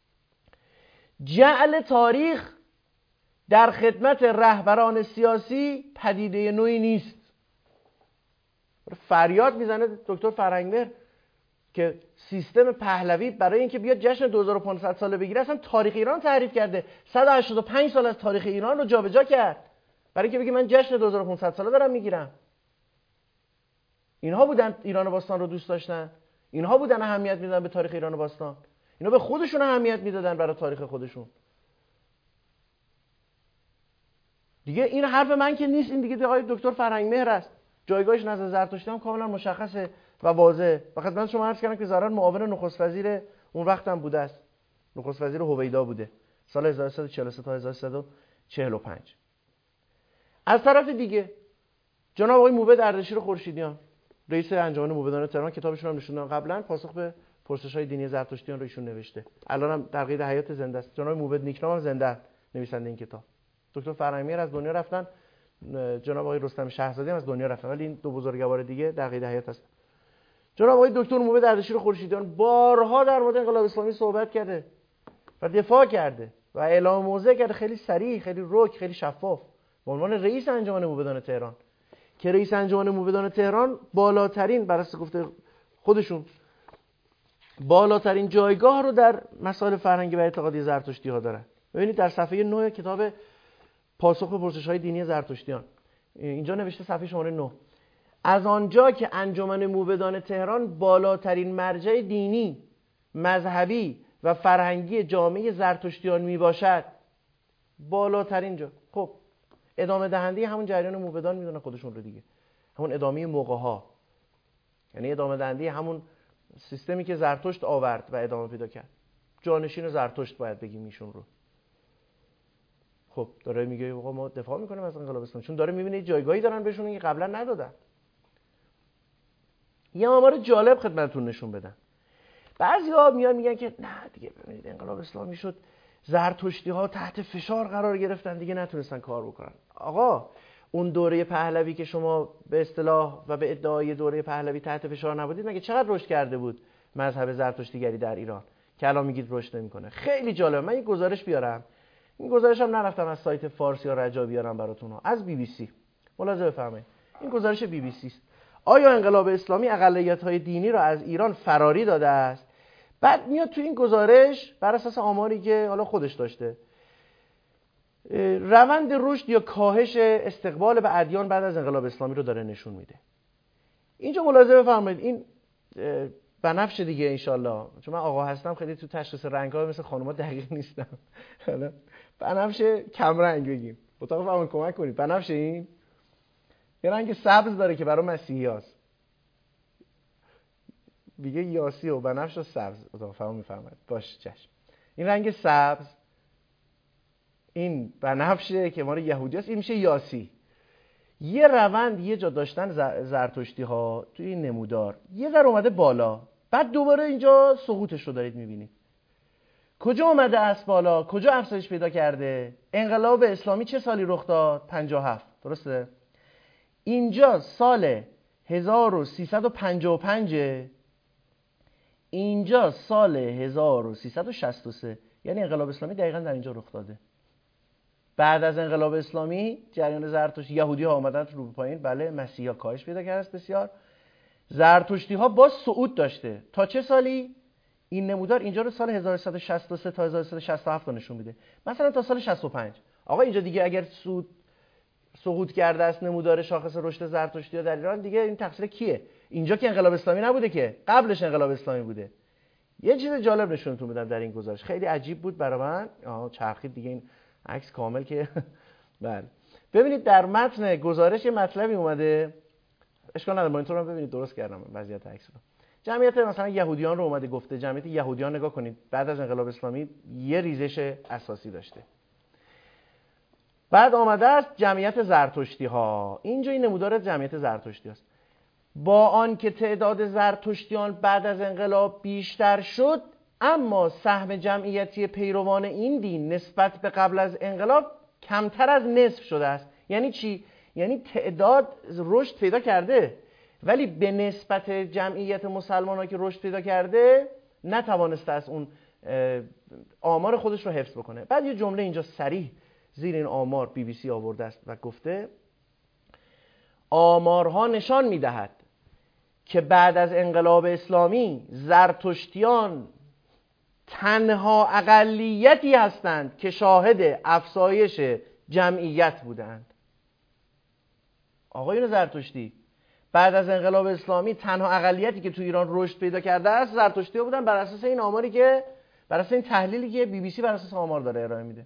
جعل تاریخ در خدمت رهبران سیاسی پدیده نوعی نیست. فریاد میزنه دکتر فرهنگ مهر که سیستم پهلوی برای اینکه بیاد جشن دو هزار و پانصد ساله بگیره اصلا تاریخ ایران تعریف کرده، صد و هشتاد و پنج سال از تاریخ ایران رو جابجا کرد برای اینکه بگه من جشن دو هزار و پانصد ساله دارم میگیرم. اینها بودن ایران باستان رو دوست داشتن، اینها بودن اهمیت میدادن به تاریخ ایران باستان، اینا به خودشون اهمیت میدادن برای تاریخ خودشون. دیگه این حرف من که نیست، این دیگه آقای دکتر فرهنگ مهر است. جایگاهش نزد زرتشتی هم کاملا مشخصه و واضحه. فقط من شما عرض کردم که ظاهرا معاون نخست وزیر اون وقت هم بوده است. نخست وزیر هویدا بوده سال هزار و سیصد و چهل و سه تا هزار و سیصد و چهل و پنج. از طرف دیگه جناب آقای موبد اردشیر خورشیدیان رئیس انجمن موبدان تهران، کتابشون هم نشوندن قبلا، پاسخ به پرسش‌های دینی زرتشتیان رو ایشون نوشته. الان هم در قید حیات زنده است. جناب موبد نیکنام هم زنده است، نویسنده این کتاب. دکتر فرهنگ مهر از دنیا رفتن، جناب آقای رستم شهرزادی هم از دنیا رفتن، ولی این دو بزرگوار دیگه در قید حیات هستن. جناب آقای دکتر موبد اردشیر خورشیدیان بارها در مورد انقلاب اسلامی صحبت کرده و دفاع کرده و اعلام موضع کرده، خیلی صریح، خیلی رک، خیلی شفاف، به عنوان رئیس انجمن موبدان تهران که رئیس انجمن موبدان تهران بالاترین بر اساس گفته خودشون بالاترین جایگاه رو در مسائل فرهنگی و اعتقادی زرتشتی ها دارن. ببینید در صفحه نه کتاب پاسخ به پرسش‌های دینی زرتشتیان اینجا نوشته صفحه شماره نه: از آنجا که انجمن موبدان تهران بالاترین مرجع دینی، مذهبی و فرهنگی جامعه زرتشتیان می باشد، بالاترین جا، خب ادامه دهنده همون جریان موبدان میدونن خودشون رو دیگه، همون ادامه موقع‌ها، یعنی ادامه دهنده همون سیستمی که زرتشت آورد و ادامه پیدا کرد. جانشین زرتشت باید بگیم ایشون رو. خب داره میگه آقا ما دفاع میکنیم از انقلاب اسلامی، چون داره میبینه جایگاهی دارن بهشون که قبلا ندادن. یه آمار جالب خدمتتون نشون بدم. بعضیا میان میگن که نه دیگه ببینید انقلاب اسلامی شد، زرتشتی ها تحت فشار قرار گرفتن، دیگه نتونستن کار بکنن. آقا اون دوره پهلوی که شما به اصطلاح و به ادعای دوره پهلوی تحت فشار نبودید، مگه چقدر رشد کرده بود مذهب زرتشتیگری در ایران که الان میگید رشد نمیکنه؟ خیلی جالب. من یک گزارش بیارم، این گزارش هم نرفتم از سایت فارس یا رجا بیارم براتون ها، از بی بی سی. ملاحظه بفرمایید، این گزارش بی بی سی است. آیا انقلاب اسلامی اقلیت‌های دینی را از ایران فراری داده است؟ بعد میاد تو این گزارش بر اساس آماری که حالا خودش داشته، روند رشد یا کاهش استقبال به ادیان بعد از انقلاب اسلامی رو داره نشون میده. اینجا ملاحظه بفرمایید، این بنفشه دیگه انشالله، چون من آقا هستم خیلی تو تشخیص رنگ‌ها مثل خانوما دقیق نیستم. حالا بنفشه کم رنگ بگیم، اتاق فهمون کمک کنید. بنفشه این یه رنگ سبز داره که برای مسیحیاست، دیگه یاسی و بنفش و سبز اتاق فهم میفهمد. باش چشم. این رنگ سبز این بنفشه که ما رو یهودی هست، این میشه یاسی. یه روند یه جا داشتن زرتشتی ها توی این نمودار یه ذره اومده بالا، بعد دوباره اینجا سقوطش رو دارید میبینید. کجا اومده است بالا؟ کجا افزایش پیدا کرده؟ انقلاب اسلامی چه سالی رخ داد؟ پنجاه و هفت، درسته؟ اینجا سال هزار و سیصد و پنجاه و پنج، اینجا سال هزار و سیصد و شصت و سه، یعنی انقلاب اسلامی دقیقاً در اینجا رخ داده. بعد از انقلاب اسلامی جریان زرتشتی، یهودی ها آمدن رو به پایین، بله، مسیحی ها کاهش پیدا کرده است بسیار، زرتشتی ها باز صعود داشته. تا چه سالی؟ این نمودار اینجا رو سال هزار و سیصد و شصت و سه تا هزار و سیصد و شصت و هفت نشون میده، مثلا تا سال شصت و پنج. آقا اینجا دیگه اگر سود سقوط کرده است نمودار شاخص رشد زرتشتی ها در ایران، دیگه این تقصیر کیه؟ اینجا که انقلاب اسلامی نبوده که، قبلش انقلاب اسلامی بوده. یه چیز جالب نشونتون بدم در این گزارش، خیلی عجیب بود برای من. آها چرخید دیگه این عکس کامل که بله. ببینید در متن گزارش یه مطلبی اومده، اشکال نداره مانیتور رو ببینید، درست کردم وضعیت عکس رو. جمعیت مثلا یهودیان رو اومده گفته، جمعیت یهودیان نگاه کنید بعد از انقلاب اسلامی یه ریزش اساسی داشته. بعد آمده است جمعیت زرتشتی ها، اینجا این نمودار جمعیت زرتشتی است. با آنکه تعداد زرتشتیان بعد از انقلاب بیشتر شد، اما سهم جمعیتی پیروان این دین نسبت به قبل از انقلاب کمتر از نصف شده است. یعنی چی؟ یعنی تعداد رشد پیدا کرده، ولی به نسبت جمعیت مسلمان‌ها که رشد پیدا کرده نتوانسته از اون آمار خودش رو حفظ بکنه. بعد یه جمله اینجا صریح زیر این آمار بی بی سی آورده است و گفته آمارها نشان می‌دهد که بعد از انقلاب اسلامی زرتشتیان تنها اقلیتی هستند که شاهد افزایش جمعیت بودند. آقایون زرتشتی بعد از انقلاب اسلامی تنها اقلیتی که تو ایران رشد پیدا کرده است زرتشتی‌ها بودن، بر اساس این آماری که بر اساس این تحلیلی که بی بی سی بر اساس آمار داره ارائه میده.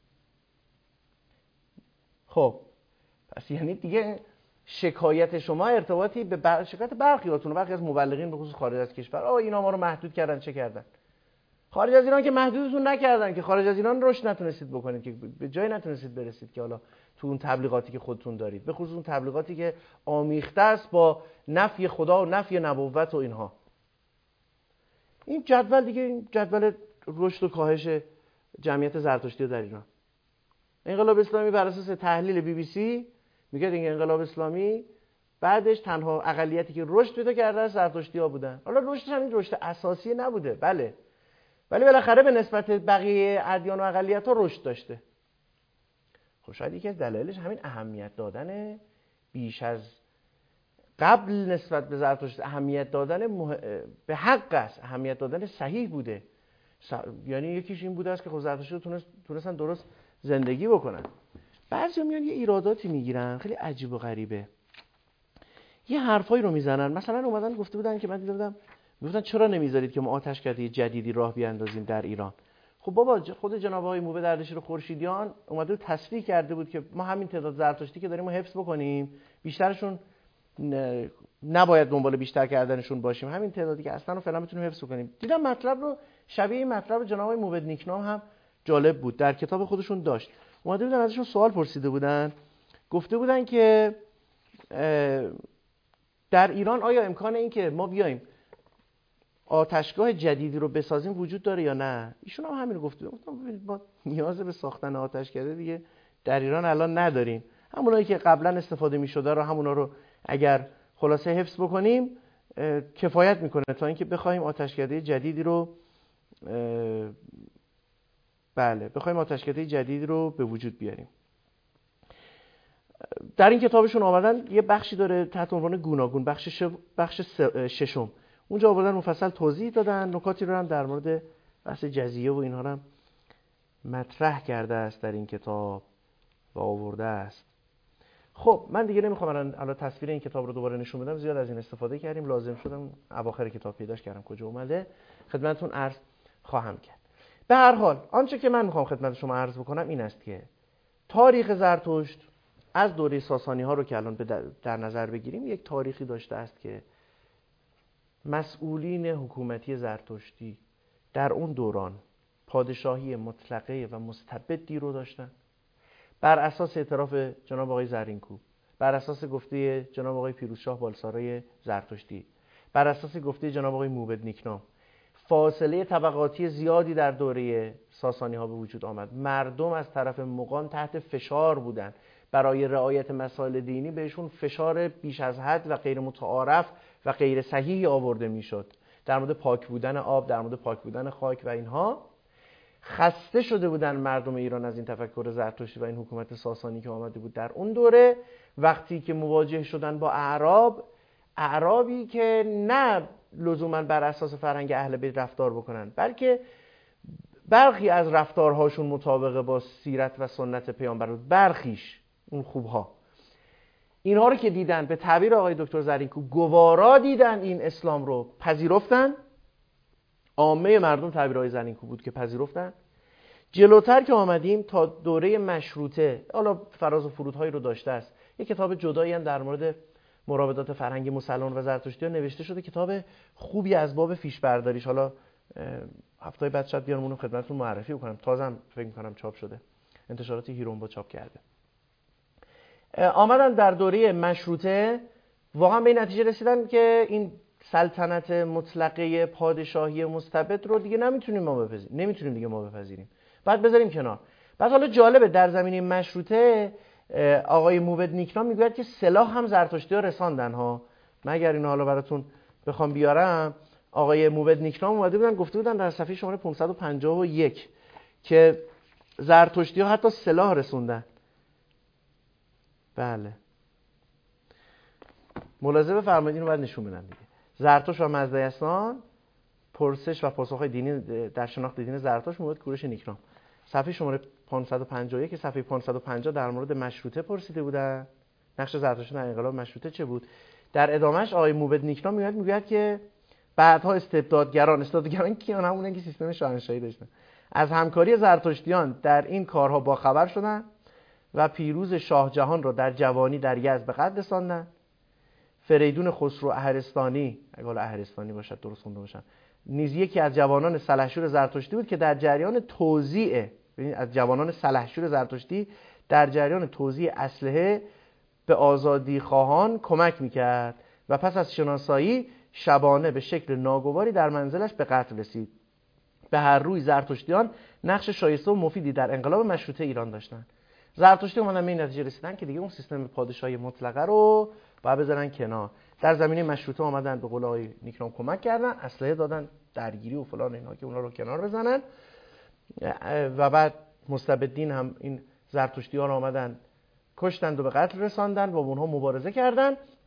خب پس یعنی دیگه شکایت شما ارتباطی به بر... شکایت برخیاتون و برخی از مبلغین به خصوص خارج از کشور، آ اینا ما رو محدود کردن، چه کردن؟ خارج از ایران که محدودتون نکردن، که خارج از ایران رشد نتونستید بکنید، که به جای نتونستید برسید که حالا تو اون تبلیغاتی که خودتون دارید، به خصوص اون تبلیغاتی که آمیخته است با نفی خدا و نفی نبوت و اینها. این جدول دیگه، این جدول رشد و کاهش جمعیت زرتشتی در ایران. انقلاب اسلامی بر اساس تحلیل بی بی سی میگه دیگه انقلاب اسلامی بعدش تنها اقلیتی که رشد پیدا کرده است زرتشتی‌ها بودن. حالا رشدش هم این رشد اساسی نبوده، بله، ولی بالاخره به نسبت بقیه ادیان و اقلیت‌ها رشد داشته. خب شاید یکی از دلایلش همین اهمیت دادن بیش از قبل نسبت به زرتشت اهمیت دادن مح... به حق است، اهمیت دادن صحیح بوده. س... یعنی یکیش این بوده است که خب زرتشت تونست... تونستن درست زندگی بکنن. بعضی میان یه ایراداتی میگیرن خیلی عجیب و غریبه، یه حرفایی رو میزنن. مثلا اومدن گفته بودن که من دیدم میگفتن چرا نمیذارید که ما آتشکده جدیدی راه بیاندازیم در ایران. خب بابا خود جناب آقای موبد اردشیر خورشیدیان اومده بود تصریح کرده بود که ما همین تعداد زرتشتی که داریم رو حفظ بکنیم، بیشترشون نباید دنبال بیشتر کردنشون باشیم، همین تعدادی که اصلا رو فعلا میتونیم حفظ کنیم. دیدم مطلب رو شبیه این مطلب جناب آقای موبد نیکنام هم جالب بود، در کتاب خودشون داشت. اومده بودن ازشون سوال پرسیده بودن، گفته بودن که در ایران آیا امکان این که ما بیایم آتشگاه جدیدی رو بسازیم وجود داره یا نه؟ ایشون هم همین رو گفته بود. ما نیاز به ساختن آتشکده دیگه در ایران الان نداریم، همونایی که قبلا استفاده می‌شده رو همونا رو اگر خلاصه حفظ بکنیم کفایت میکنه تا اینکه بخوایم آتشکده جدیدی رو بله بخوایم آتشکده جدیدی رو به وجود بیاریم. در این کتابشون آوردن یه بخشی داره تحت عنوان گوناگون، بخش ش... بخش ششم، اونجا آوردن مفصل توضیح دادن، نکاتی رو هم در مورد بحث جزیه و اینها هم مطرح کرده است در این کتاب و آورده است. خب من دیگه نمیخوام الان الان تصویر این کتاب رو دوباره نشون بدم، زیاد از این استفاده کردیم، لازم شدم اواخر کتاب پیداش کردم کجا اومده، خدمتتون عرض خواهم کرد. به هر حال آنچه که من میخوام خدمت شما عرض بکنم این است که تاریخ زرتشت از دوره ساسانی ها رو که الان در نظر بگیریم یک تاریخی داشته است که مسئولین حکومتی زرتشتی در اون دوران پادشاهی مطلقه و مستبدی رو داشتن، بر اساس اعتراف جناب آقای زرینکوب، بر اساس گفته جناب آقای پیروزشاه بالسارای زرتشتی، بر اساس گفته جناب آقای موبد نیکنام، فاصله طبقاتی زیادی در دوره ساسانی ها به وجود آمد. مردم از طرف مغان تحت فشار بودند، برای رعایت مسائل دینی بهشون فشار بیش از حد و غیر متعارف و غیر صحیحی آورده میشد، در مورد پاک بودن آب، در مورد پاک بودن خاک و اینها. خسته شده بودن مردم ایران از این تفکر زرتشتی و این حکومت ساسانی که آمده بود در اون دوره. وقتی که مواجه شدن با اعراب، اعرابی که نه لزوما بر اساس فرهنگ اهل بیت رفتار بکنن، بلکه برخی از رفتارهاشون مطابق با سیرت و سنت پیامبر بود، برخیش اون خوبها، اینها رو که دیدن، به تعبیر آقای دکتر زرینکوب گوارا دیدن، این اسلام رو پذیرفتن. عامه مردم تعبیر آقای زرینکوب بود که پذیرفتن. جلوتر که آمدیم تا دوره مشروطه، حالا فراز و فرودهایی رو داشته است، یک کتاب جدایی هم در مورد مراودات فرهنگی مسلمان و زرتشتی ها نوشته شده، کتاب خوبی از باب فیش برداریش. حالا هفته بعد شاید بیارم اونو خدمتتون معرفی بکنم، تازم فکر می‌کنم چاپ شده، انتشارات هیرونبا چاپ کرده. آمدن در دوره مشروطه واقعا به این نتیجه رسیدن که این سلطنت مطلقه پادشاهی مستبد رو دیگه نمیتونیم ما بپذیریم، نمیتونیم دیگه ما بپذیریم، بعد بذاریم کنار. بعد حالا جالبه در زمینه مشروطه آقای موبد نیکنام میگوید که سلاح هم زرتشتی‌ها رساندن ها. مگر اینو حالا براتون بخوام بیارم، آقای موبد نیکنام اومده بودن گفته بودن در صفحه شماره پانصد و پنجاه و یک که زرتشتی‌ها حتی سلاح رسوندن. بله ملاحظه بفرمایید، اینو باید نشون بدم دیگه. زرتشت و مزدیستان، پرسش و پاسخ‌های دینی در شناخت دین زرتشت، موبد کوروش نیکنام، صفحه شماره پانصد و پنجاه و یک. صفحه پانصد و پنجاه در مورد مشروطه پرسیده بودن، نقش زرتشت در انقلاب مشروطه چه بود. در ادامهش آقای موبد نیکنام میاد میگه که بعدها استبدادگران، استبدادگران کیان؟ همونن که سیستم شاهنشاهی داشتن، از همکاری زرتشتیان در این کارها باخبر شدند و پیروز شاه جهان را در جوانی در یزد به قتل رساندند. فریدون خسرو اهرستانی، اگه اهرستانی باشد درست خونده باشم، نیز یکی از جوانان سلحشور زرتشتی بود که در جریان توزیع، ببینید از جوانان سلحشور زرتشتی در جریان توزیع اسلحه به آزادی خواهان کمک میکرد و پس از شناسایی شبانه به شکل ناگواری در منزلش به قتل رسید. به هر روی زرتشتیان نقش شایسته و مفیدی در انقلاب مشروطه ایران داشتند. زرتشتی اومدن به این نتیجه رسیدن که دیگه اون سیستم پادشاهی مطلقه رو باید بذارن کنار. در زمینه مشروطه اومدن به قول آقای نیکنام کمک کردن، اسلحه دادن، درگیری و فلان اینا که اونا رو کنار بزنن. و بعد مستبدین هم این زرتشتی‌ها رو اومدن کشتند و به قتل رساندن و با اونها مبارزه کردن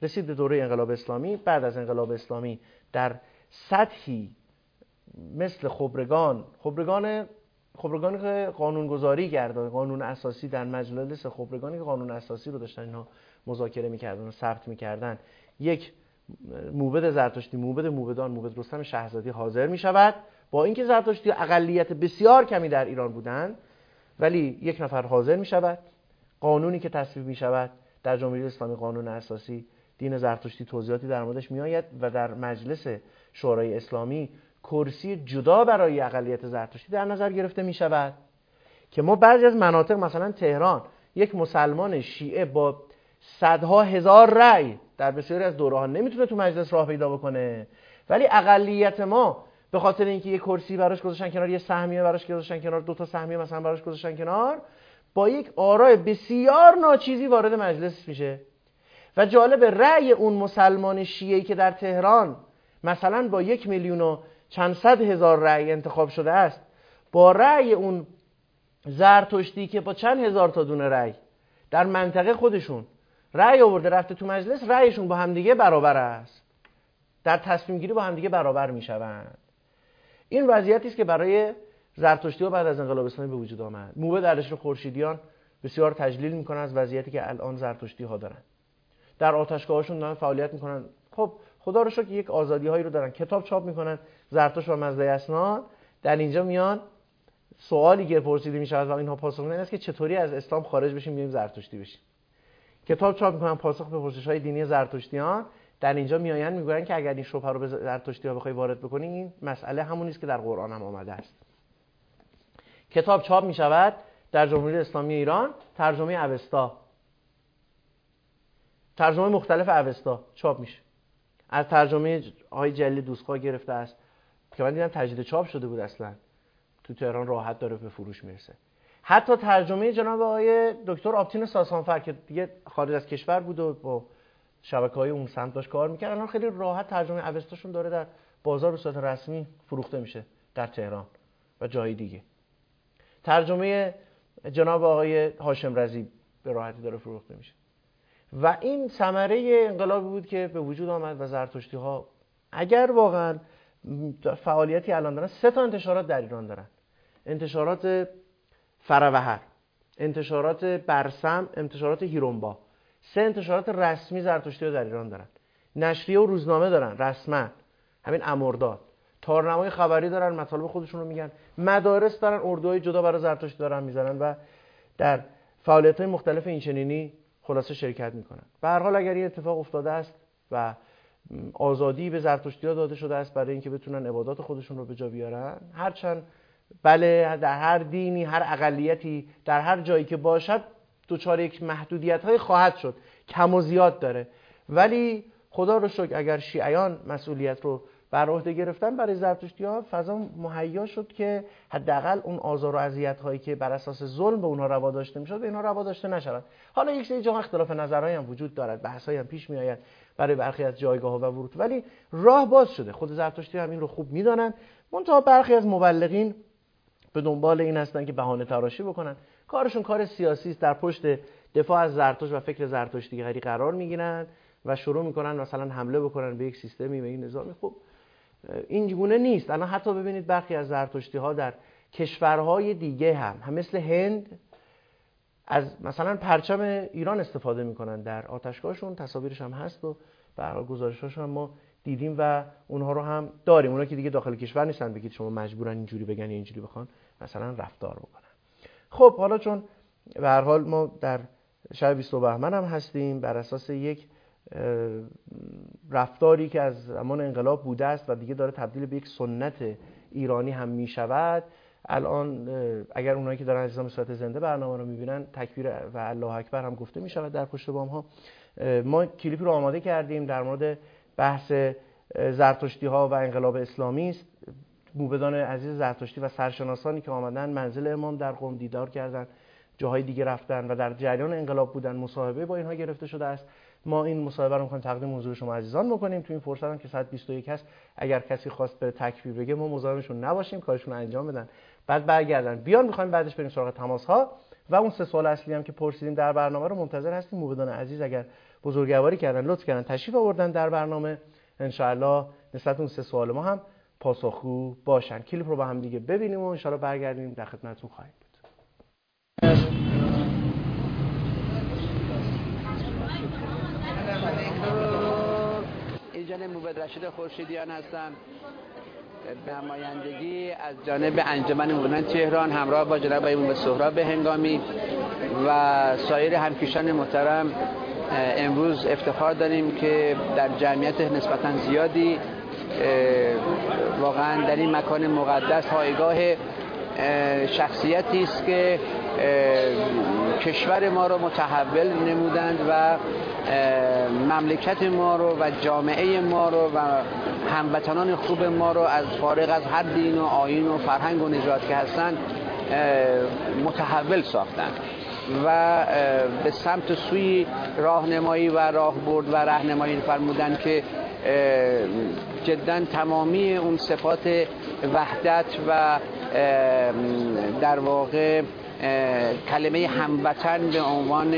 رسید به دوره انقلاب اسلامی. بعد از انقلاب اسلامی در سطحی مثل خبرگان خبرگان خبرگانی که قانونگذاری کردن، قانون اساسی در مجلس خبرگانی که قانون اساسی رو داشتن اینا مذاکره می‌کردن و ثبت می‌کردن، یک موبد زرتشتی، موبد موبدان، موبد رستم شهزادی حاضر می‌شود. با اینکه زرتشتی اقلیت بسیار کمی در ایران بودند، ولی یک نفر حاضر می‌شود. قانونی که تصویب می‌شود در جمهوری اسلامی، قانون اساسی دین زرتشتی، توضیحاتی در موردش میآید و در مجلس شورای اسلامی کرسی جدا برای اقلیت زرتشتی در نظر گرفته می شود که ما بعضی از مناطق مثلا تهران یک مسلمان شیعه با صدها هزار رأی در بسیاری از دوره‌ها نمیتونه تو مجلس راه پیدا بکنه، ولی اقلیت ما به خاطر اینکه یک کرسی براش گذاشتن کنار، یه سهمیه براش گذاشتن کنار، دو تا سهمیه مثلا براش گذاشتن کنار، با یک آرای بسیار ناچیزی وارد مجلس میشه. و جالب، رأی اون مسلمان شیعه‌ای که در تهران مثلا با یک میلیون و چند صد هزار رأی انتخاب شده است، با رأی اون زرتشتی که با چند هزار تا دونه رأی در منطقه خودشون رأی آورده رفته تو مجلس، رأیشون با همدیگه برابر است، در تصمیم گیری با همدیگه برابر میشوند. این وضعیتی است که برای زرتشتی‌ها بعد از انقلاب اسلامی به وجود آمد. موبد اردشیر خورشیدیان بسیار تجلیل میکنن از وضعیتی که الان زرتشتی‌ها دارن. در آتشگاهاشون دارن فعالیت میکنن. خب خدا رو شکر یک آزادی هایی رو دارن، کتاب چاپ میکنن، زرتشت و مزدی اسناد. در اینجا میان سوالی که پرسیده میشود و اینها پاسخ میدن است که چطوری از اسلام خارج بشیم بیایم زرتشتی بشیم. کتاب چاپ میکنن پاسخ به پرسش‌های دینی زرتشتیان. در اینجا میآیند میگن که اگر این شبهه رو به زرتشتی‌ها بخوای وارد بکنی، این مسئله همونی است که در قرآن هم آمده است. کتاب چاپ میشود در جمهوری اسلامی ایران، ترجمه اوستا، ترجمه مختلف اوستا چاپ میشه. از ترجمه آقای جلیل دوستخواه گرفته است که من دیدم تجدید چاپ شده بود، اصلا تو تهران راحت داره به فروش میرسه. حتی ترجمه جناب آقای دکتر آبتین ساسانفر که دیگه خارج از کشور بود و با شبکه‌های اون سمت داشت کار میکرد، الان خیلی راحت ترجمه اوستاشون داره در بازار به صورت رسمی فروخته میشه در تهران و جای دیگه. ترجمه جناب آقای هاشم رضی به راحتی داره فروخته میشه. و این ثمره انقلابی بود که به وجود آمد و زرتشتی‌ها اگر واقعا فعالیتی الان دارن، سه تا انتشارات در ایران دارن: انتشارات فروهر، انتشارات برسم، انتشارات هیرونبا. سه انتشارات رسمی زرتشتی‌ها در ایران دارن. نشریه و روزنامه دارن رسما، همین امرداد. تارنمای خبری دارن، مطالب خودشون رو میگن. مدارس دارن، اردوهای جدا برای زرتشت دارن میزنن و در فعالیت‌های مختلف اینچنینی خلاصه شرکت میکنن. به هر حال اگر این اتفاق افتاده است و آزادی به زرتشتی‌ها داده شده است برای اینکه بتونن عبادات خودشون رو به جا بیارن، هرچند بله در هر دینی، هر اقلیتی، در هر جایی که باشد دچار یک محدودیت‌های خواهد شد، کم و زیاد داره، ولی خدا رو شکر اگر شیعیان مسئولیت رو بر عهده گرفتن، برای زرتشتی‌ها فضا مهیا شد که حداقل اون آزار و اذیت‌هایی که بر اساس ظلم به اونها روا داشته می‌شد به اینها روا داشته نشود. حالا یک سری جا اختلاف نظرهایی هم وجود دارد، بحث‌هایی هم پیش می‌آید برای برخی از جایگاه‌ها و ورود، ولی راه باز شده. خود زرتشتی هم این رو خوب می‌دونن. منتها برخی از مبلغین به دنبال این هستن که بهانه تراشی بکنن. کارشون کار سیاسی است، در پشت دفاع از زرتشت و فکر زرتشتیگری قرار می‌گیرن و شروع می‌کنن مثلا حمله بکنن به یک سیستمی، به این نظامی. خب این گونه نیست. الان حتی ببینید برخی از زرتشتی‌ها در کشورهای دیگه هم, هم مثل هند از مثلا پرچم ایران استفاده میکنن در آتشگاهشون، تصاویرش هم هست و برای گزارشاشون هم ما دیدیم و اونها رو هم داریم. اونا که دیگه داخل کشور نیستن بگید شما مجبورن اینجوری بگن یا اینجوری بخوان مثلا رفتار بکنن. خب حالا چون به هر حال ما در شب بیست بهمن هم هستیم، بر اساس یک رفتاری که از زمان انقلاب بوده است و دیگه داره تبدیل به یک سنت ایرانی هم می شود، الان اگر اونایی که دارن عزیزان به صورت زنده برنامه رو میبینن، تکبیر و الله اکبر هم گفته می شود در پشت بام ها. ما کلیپی رو آماده کردیم در مورد بحث زرتشتی ها و انقلاب اسلامی است. موبدان عزیز زرتشتی و سرشناسانی که آمدن منزل امام در قم دیدار کردن، جاهای دیگه رفتن و در جریان انقلاب بودن، مصاحبه با اینها گرفته شده است. ما این مصاحبه رو می‌خوایم تقدیم حضور شما عزیزان بکنیم. تو این فرصت هم که ساعت بیست و یک هست، اگر کسی خواست به تکبیر بگه ما مزاحمشون نباشیم، کارشون رو انجام بدن، بعد برگردن بیان. می‌خوایم بعدش بریم سراغ تماس‌ها و اون سه سوال اصلی هم که پرسیدیم در برنامه رو منتظر هستیم. موبدان عزیز اگر بزرگواری کردن، لطف کردن، تشریف آوردن در برنامه. انشاءالله نسبت اون سه سوال ما هم پاسخگو باشن. کلیپ رو با هم دیگه ببینیم و انشاءالله برگردیم در خدمتتون خواهیم بود. جناب موبد رشید خورشیدیان هستم، به نمایندگی از جانب انجمن موبدان تهران همراه با جناب آقای موبد سهراب بهنگامی و سایر همکیشان محترم امروز افتخار داریم که در جمعیت نسبتاً زیادی واقعاً در این مکان مقدس پایگاه شخصیتی است که کشور ما رو متحول نمودند و مملکت ما رو و جامعه ما رو و هموطنان خوب ما رو از فارغ از هر دین و آیین و فرهنگ و نژاد که هستند متحول ساختند و به سمت سوی راهنمایی و راهبرد و راهنمایی فرمودند که جدا تمامی اون صفات وحدت و در واقع کلمه هموطن به عنوان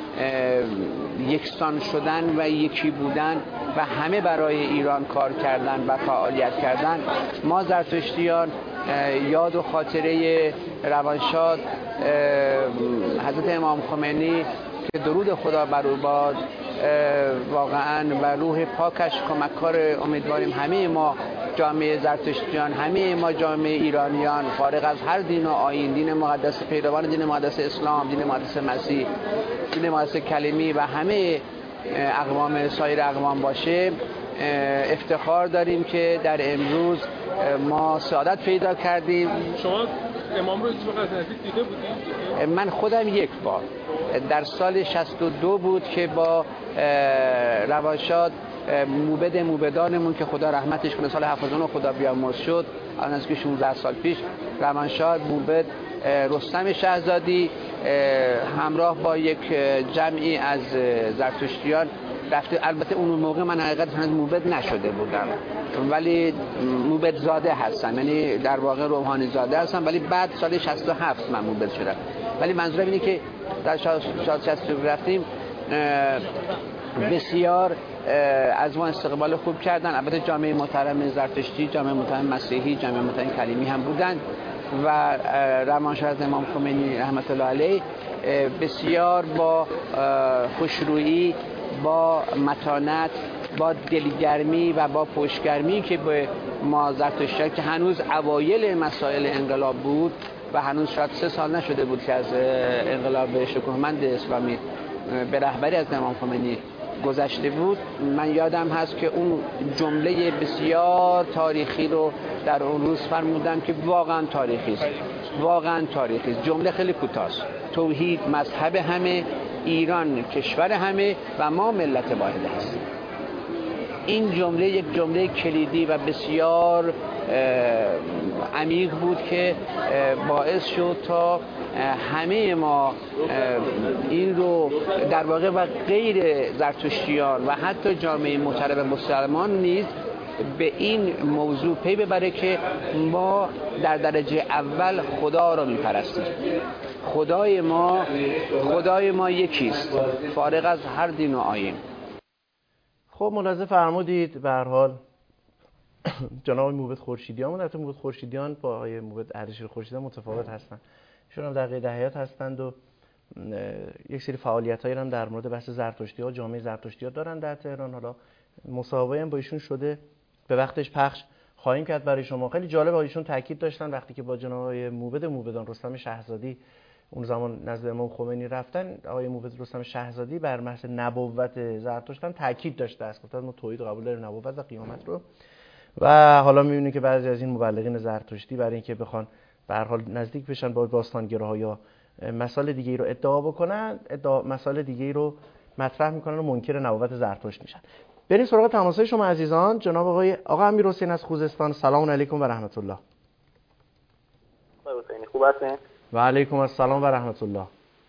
یکسان شدن و یکی بودن و همه برای ایران کار کردن و فعالیت کردن. ما زرتشتیان یاد و خاطره روانشاد حضرت امام خمینی که درود خدا بر او باد واقعا و روح پاکش کمککار امیدواریم همه ما جامعه زرتشتیان، همه ما جامعه ایرانیان فارغ از هر دین و آیین، دین مقدس پیروان دین مقدس اسلام، دین مقدس مسیح، دین مقدس کلمی و همه اقوام سایر اقوام باشه، افتخار داریم که در امروز ما سعادت پیدا کردیم. شما امام رو هیچ وقت از نزدیک دیده بودید؟ من خودم یک بار در سال شصت و دو بود که با روانشاد موبد موبدانمون که خدا رحمتش کنه سال هفتاد و نه خدا بیامرز شد، الان از که شانزده سال پیش، روانشاد موبد رستم شهزادی همراه با یک جمعی از زرتشتیان رفته. البته اون موقع من حقیقت هنوز موبد نشده بودم ولی موبد زاده هستم، یعنی در واقع روحانی زاده هستم، ولی بعد سال شصت و هفت من موبد شدم. ولی منظورم اینه که در سال شصت و دو رفتیم بسیار از ما استقبال خوب کردن. البته جامعه محترم زرتشتی، جامعه محترم مسیحی، جامعه محترم کلیمی هم بودن و روانشاد امام خمینی رحمت الله علیه بسیار با خوشرویی، با متانت، با دلگرمی و با پشتگرمی که به ما زرتشتیان که هنوز اوایل مسائل انقلاب بود و هنوز شاید سه سال نشده بود که از انقلاب شکوهمند اسلامی به رهبری از امام خمینی گذشته بود، من یادم هست که اون جمله بسیار تاریخی رو در اون روز فرمودن که واقعا تاریخی است، واقعا تاریخی است. جمله خیلی کوتاست: توحید مذهب همه، ایران کشور همه و ما ملت واحده هستیم. این جمله یک جمله کلیدی و بسیار عمیق بود که باعث شد تا همه ما این رو در واقع و غیر زرتشتیان و حتی جامعه محترم مسلمان نیز به این موضوع پی ببره که ما در درجه اول خدا را میپرستیم. خدای ما خدای ما یکیست فارغ از هر دین و آیین. خب ملاحظه فرمودید به هر حال جناب موبد خورشیدیان، البته موبد خورشیدیان با آقای موبد اردشیر خورشیدیان متفاوت هستند. ایشون هم در قید حیات هستند و یک سری فعالیتایی هم در مورد بحث زرتشتی‌ها، جامعه زرتشتی‌ها دارن در تهران. حالا مصاحبه هم با ایشون شده، به وقتش پخش خواهیم کرد برای شما. خیلی جالب ایشون تاکید داشتن وقتی که با جناب آقای موبد موبدان رستم شهزادی اون زمان نزد امام خمینی رفتن، آقای موبد رستم شهزادی بر محض نبوت زرتشت هم تاکید داشته است، گفتن ما توحید قبول داریم، نبوت و قیامت رو. و حالا می‌بینید که بعضی از این مبلغین زرتشتی برای اینکه بخوان به هر حال نزدیک بشن با باستانگراها یا مسائل دیگه‌ای رو ادعا بکنن، ادعا مسائل دیگه‌ای رو مطرح میکنن و منکر نبوت زرتشت میشن. بریم سراغ تماس‌های شما عزیزان. جناب آقای آقا امیرحسین از خوزستان، سلام علیکم و رحمت الله. آقای حسینی خوب هستین؟ و علیکم السلام و رحمت الله.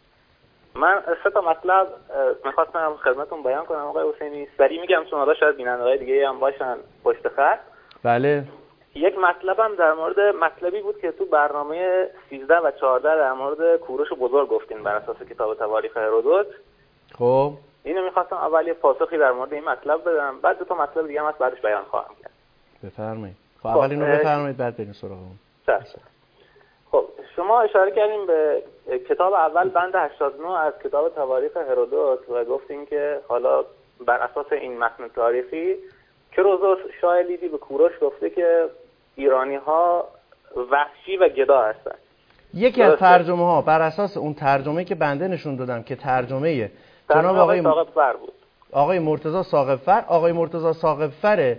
من سه تا مطلب می‌خواستم خدمتتون بیان کنم آقای حسینی. سریع میگم چون حالا شاید بیننده‌های دیگه هم باشن پشت خط. بله. یک مطلبم در مورد مطلبی بود که تو برنامه سیزده و چهارده در مورد کوروش بزرگ گفتین بر اساس کتاب تواریخ هرودوت. خب اینو میخواستم اول یه پاسخی در مورد این مطلب بدم، بعد دو تا مطلب دیگه هم از بعدش بیان خواهم کرد. بفرمایید. خب اول اینو بفرمایید بعد بریم سراغ اون. خب شما اشاره کردین به کتاب اول بند هشتاد و نه از کتاب تواریخ هرودوت و گفتین که حالا بر اساس این متن تاریخی کروزوس شاه لیدی به کوروش گفته که ایرانی ها وحشی و گدا هستن. یکی از ترجمه ها بر اساس اون ترجمه‌ای که بنده نشون دادم که ترجمه جناب آقای ساقب‌فر بود، آقای مرتضی ساقب‌فر، آقای مرتضی ساقب‌فر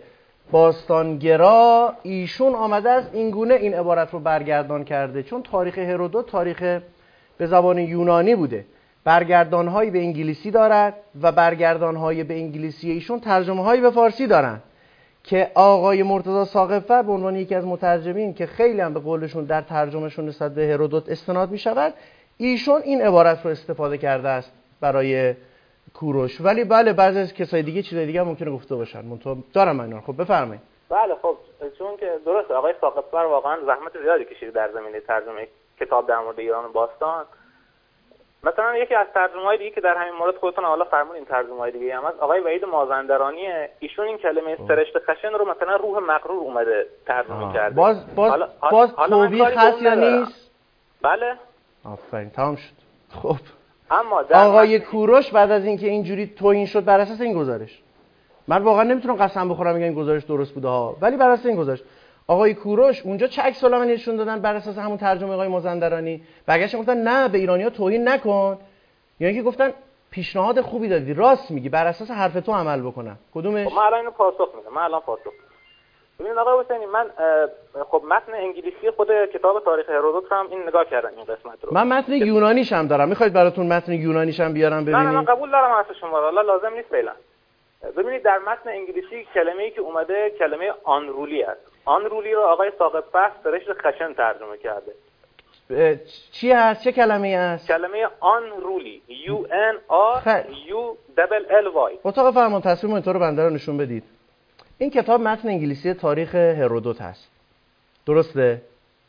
باستانگرا، ایشون آمده است این گونه این عبارت رو برگردان کرده، چون تاریخ هرودوت تاریخ به زبان یونانی بوده، برگردان‌هایی به انگلیسی دارد و برگردان‌های به انگلیسی ایشون ترجمه‌هایی به فارسی دارن که آقای مرتضی ساقب‌فر به عنوان یکی از مترجمین که خیلی هم به قولشون در ترجمهشون نسبت به هرودوت استناد می‌شود، ایشون این عبارت رو استفاده کرده است برای کوروش. ولی بله بعضی از کسای دیگه چیزای دیگه هم ممکنه گفته باشن، منتها دارم من اینا. خب بفرمایید. بله خب چون که درسته آقای ساقب‌فر واقعا زحمت زیادی کشیده در زمینه ترجمه کتاب در مورد ایران باستان. مثلا یکی از ترجمه‌های دیگه که در همین مورد خودتون حالا فرمودین ترجمه‌های دیگه هم از آقای وحید مازندرانی، ایشون این کلمه سرشت خشن رو مثلا روح مغرور اومده ترجمه آه. کرده. باز باز حالا باز توبیخ هست یا نیست؟ بله آفرین تمام شد. خب اما آقای کوروش بعد از اینکه اینجوری توهین شد بر اساس این گزارش، من واقعا نمیتونم قسم بخورم میگم این گزارش درست بوده ها، ولی بر اساس این گزارش آقای کوروش اونجا چه عکس العملی نشون دادن بر اساس همون ترجمه آقای مازندرانی، برگشتن گفتن نه به ایرانی‌ها توهین نکن، یعنی که گفتن پیشنهاد خوبی دادی، راست میگی، بر اساس حرف تو عمل بکنم. کدومش؟ خب من الان اینو پاسخ میدم. من الان پاسخ ببینید آقای حسینی، من خب متن انگلیسی خود کتاب تاریخ هرودوت هم این نگاه کردم این قسمت رو. من متن یونانیش هم دارم، میخواید براتون متن یونانیش هم بیارم ببینید؟ نه نه من قبول دارم حرف شما، حالا لازم نیست فعلا. ببینید در متن انگلیسی کلمه‌ای که اومده کلمه آنرولی است. آنرولی رو آقای ساقب‌فر سرشت خشن ترجمه کرده. چی هست؟ چه کلمه‌ای است؟ کلمه آنرولی U N R U L L Y. اتاق فرمان تصویر مونیتور رو بنده رو نشون بدید. این کتاب متن انگلیسی تاریخ هرودوت هست. درسته؟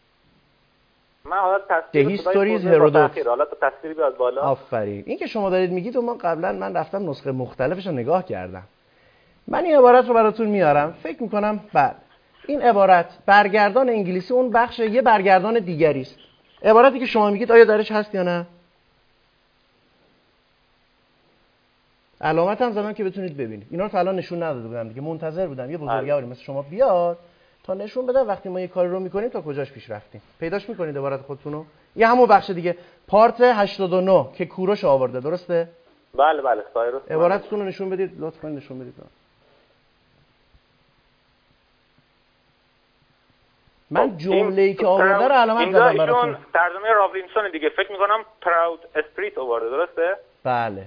من حالا تصویر هیستوریز هرودوت. حالا تا تصویر بیاد بالا. آفرین. این که شما دارید میگید و من قبلا من رفتم نسخه مختلفش رو نگاه کردم. من این عبارت رو براتون میارم. فکر میکنم بعد این عبارت برگردان انگلیسی اون بخش یه برگردان دیگری است. عبارتی که شما میگید آیا درش هست یا نه؟ علامت هم زدم که بتونید ببینید. اینا رو تا الان نشون نداده بودم دیگه، منتظر بودم یه بزرگواری مثل شما بیاد تا نشون بده وقتی ما یه کاری رو میکنیم تا کجاش پیش رفتیم. پیداش میکنید عبارت خودتون رو؟ یه همون بخش دیگه پارت هشتاد و نه که کوروش آورده، درسته؟ بله بله سایروس. عبارتتون رو نشون بدید لطفاً، نشون بدید. من جمله‌ای که آورده رو علامت زدم براتون. ترجمه راولینسون دیگه فکر می‌کنم پراود اسپریت آورده، درسته؟ بله.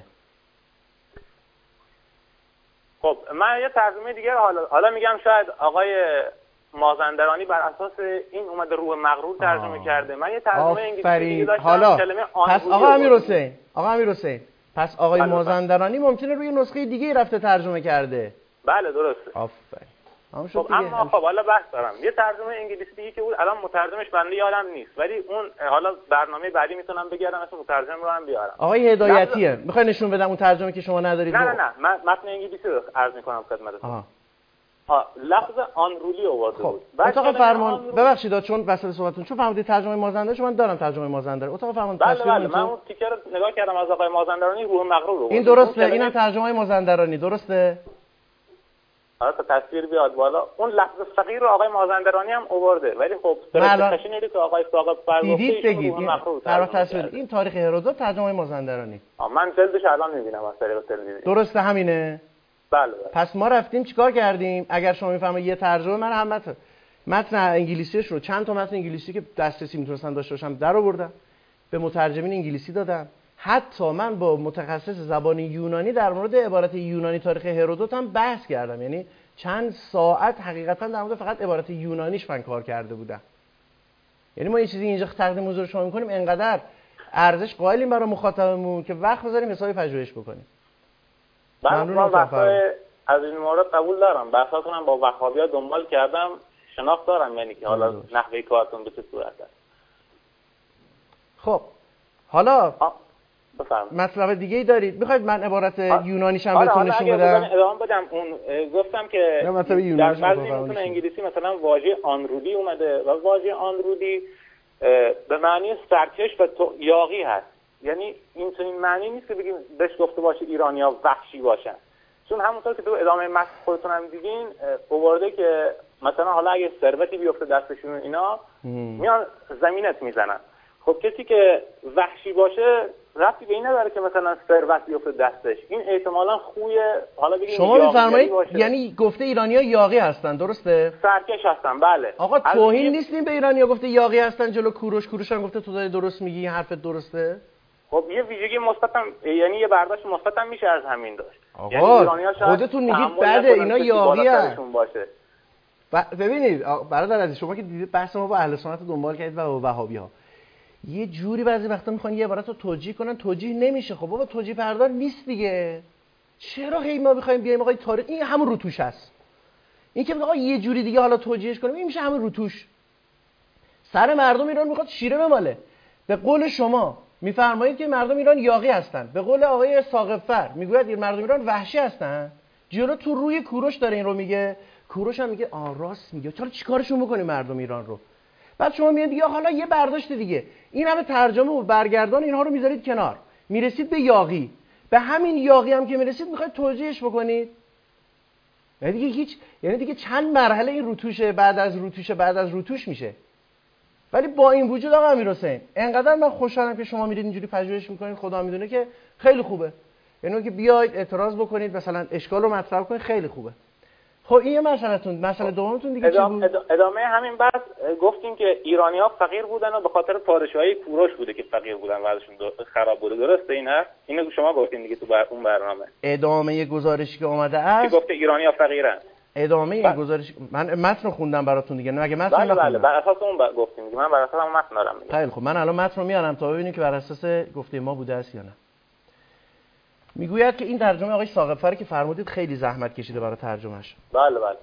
خب من یه ترجمه دیگه حالا حالا میگم شاید آقای مازندرانی بر اساس این اومده روح مغرور ترجمه آه. کرده. من یه ترجمه انگلیسی دیگه داشتم حالا کلمه پس آقا امیرحسین آقا امیرحسین پس آقای بله مازندرانی بله. ممکنه روی نسخه دیگه رفته ترجمه کرده. بله درسته. آفرین. خب اما خب حالا بحث دارم. یه ترجمه انگلیسی دیگه که بود الان مترجمش بنده یادم نیست، ولی اون حالا برنامه بعدی میتونم بگردم اسم مترجم رو هم بیارم. آقای هدایتیه. لحظه... میخوای نشون بدم اون ترجمه که شما ندارید؟ نه نه نه من متن انگلیسی رو عرض میکنم خدمتتون. آها. ها لفظ آنرولی آورده خب. بود. اتاق فرمان آنرول... ببخشید چون وسط صحبتتون چون فهمیدید ترجمه مازندرانی، من دارم ترجمه مازندرانی. اتاق فرمان بله بله من اون تیکر رو نگاه کردم از آقای مازندرانی روح مغرور رو. این درسته، اینم ترجمه مازندرانی درسته؟ حالا تا تصویر بیاد بالا اون لفظ فقیر رو آقای مازندرانی هم آورده، ولی خب سرچشین اینه که آقای ساقب‌فر دیدید بگید این تصویر این تاریخ هرودوت ترجمه مازندرانی. من جلدش الان می‌بینم از طریق تلویزیون. درسته همینه؟ بله بله. پس ما رفتیم چیکار کردیم؟ اگر شما می‌فهمید یه ترجمه من هم متن متن انگلیسیش رو چند تا متن انگلیسی که دسترسی می‌تونستم داشته باشم در آوردم، به مترجمین انگلیسی دادم. حتی من با متخصص زبان یونانی در مورد عبارت یونانی تاریخ هرودوت هم بحث کردم، یعنی چند ساعت حقیقتا در مورد فقط عبارت یونانیش من کار کرده بودم. یعنی ما یه چیزی اینجا تقدیم حضور شما می‌کنیم انقدر ارزش قائلیم برای مخاطبمون که وقت بذاریم حسابی پژوهش بکنیم. من وقتای از این مورد قبول دارم، بحثاتون هم با وهابی‌ها دنبال کردم، شناخت دارم، یعنی که حالا نحوه کارتون به چه صورت است. خب حالا بفرمایید. مطلب دیگه ای دارید؟ میخواید من عبارت یونانیش هم آره بهتون نشون بدم؟ ادامه بدم اون گفتم که در بعضی متون انگلیسی مثلا واژه آنرودی اومده و واژه آنرودی به معنی سرکش و یاغی هست. یعنی این چنین معنی نیست که بگیم بهش گفته باشه ایرانی‌ها وحشی باشن، چون همونطور که تو ادامه متن خودتون هم دیدین آورده که مثلا حالا اگه ثروتی بیفته دستشون اینا میان زمینت میزنن. خب کسی که وحشی باشه ربطی به این نداره که مثلا ثروت بیفته دستش، این احتمالاً خوی حالا بگیم شما میفرمایید یعنی گفته ایرانی‌ها یاغی هستن، درسته؟ سرکش هستن. بله آقا توهین نیستیم به ایرانی‌ها گفته یاغی هستن جلو کوروش، کوروش هم گفته تو داری درست میگی، حرفت درسته؟ خب یه ویژگی مثبت هم یعنی یه برداشت مثبت هم میشه از همین داشت. آقا یعنی خودتون میگید بعد اینا یاغی هستن. ببینید برادر عزیز، شما که دیدید بحث ما با اهل سنت دنبال کردید و با وهابی‌ها، یه جوری بعضی وقتا میخوان یه عبارت رو توجیه کنن، توجیه نمیشه. خب بابا توجیه پردار نیست دیگه. چرا هی ما میخوایم بیایم آقا تاریخ این همون روتوش هست، این که آقا یه جوری دیگه حالا توجیهش کنیم این میشه همون روتوش. سر مردم ایران میخواد شیره بماله. به قول شما میفرمایید که مردم ایران یاغی هستن، به قول آقای ساقف‌فر میگوید مردم ایران وحشی هستن. جلو تو روی کوروش داره این رو میگه، کوروش هم میگه آ راست میگه، چرا چیکارشون بکنیم مردم ایران رو؟ بعد شما میاد دیگه حالا یه برداشت دیگه، این همه ترجمه و برگردان اینها رو میذارید کنار، میرسید به یاغی. به همین یاغی هم که میرسید میخواید توجیهش بکنید. یعنی دیگه هیچ، یعنی دیگه چند مرحله این روتوشه بعد از روتوشه بعد از روتوش میشه. ولی با این وجود آقا امیرحسین انقدر من خوشحالم که شما میرید اینجوری پژوهش میکنید، خدا میدونه که خیلی خوبه. یعنی که بیاید اعتراض بکنید مثلا اشکال رو مطرح کنید خیلی خوبه. خب این یه مسئله‌تون، مسئله دومتون دیگه چی بود؟ ادامه همین بحث گفتیم که ایرانی‌ها فقیر بودن و به خاطر پادشاهی کوروش بوده که فقیر بودن و ازشون خراب بوده، درسته این حرف؟ اینو شما گفتین دیگه تو بر اون برنامه. ادامه گزارشی که اومده است که گفته ایرانی‌ها فقیرن. ادامه این گزارش من متن خوندم براتون دیگه، مگه متن بله بله بر اساس اون ب... گفتیم دیگه، من بر اساس اون متن دارم میگم. خیلی خب من الان متن رو میارم تا ببینیم که بر اساس گفته ما بوده است یا نه. میگوید که این ترجمه آقای ساقف‌فر که فرمودید خیلی زحمت کشیده برای ترجمهش. بله بله.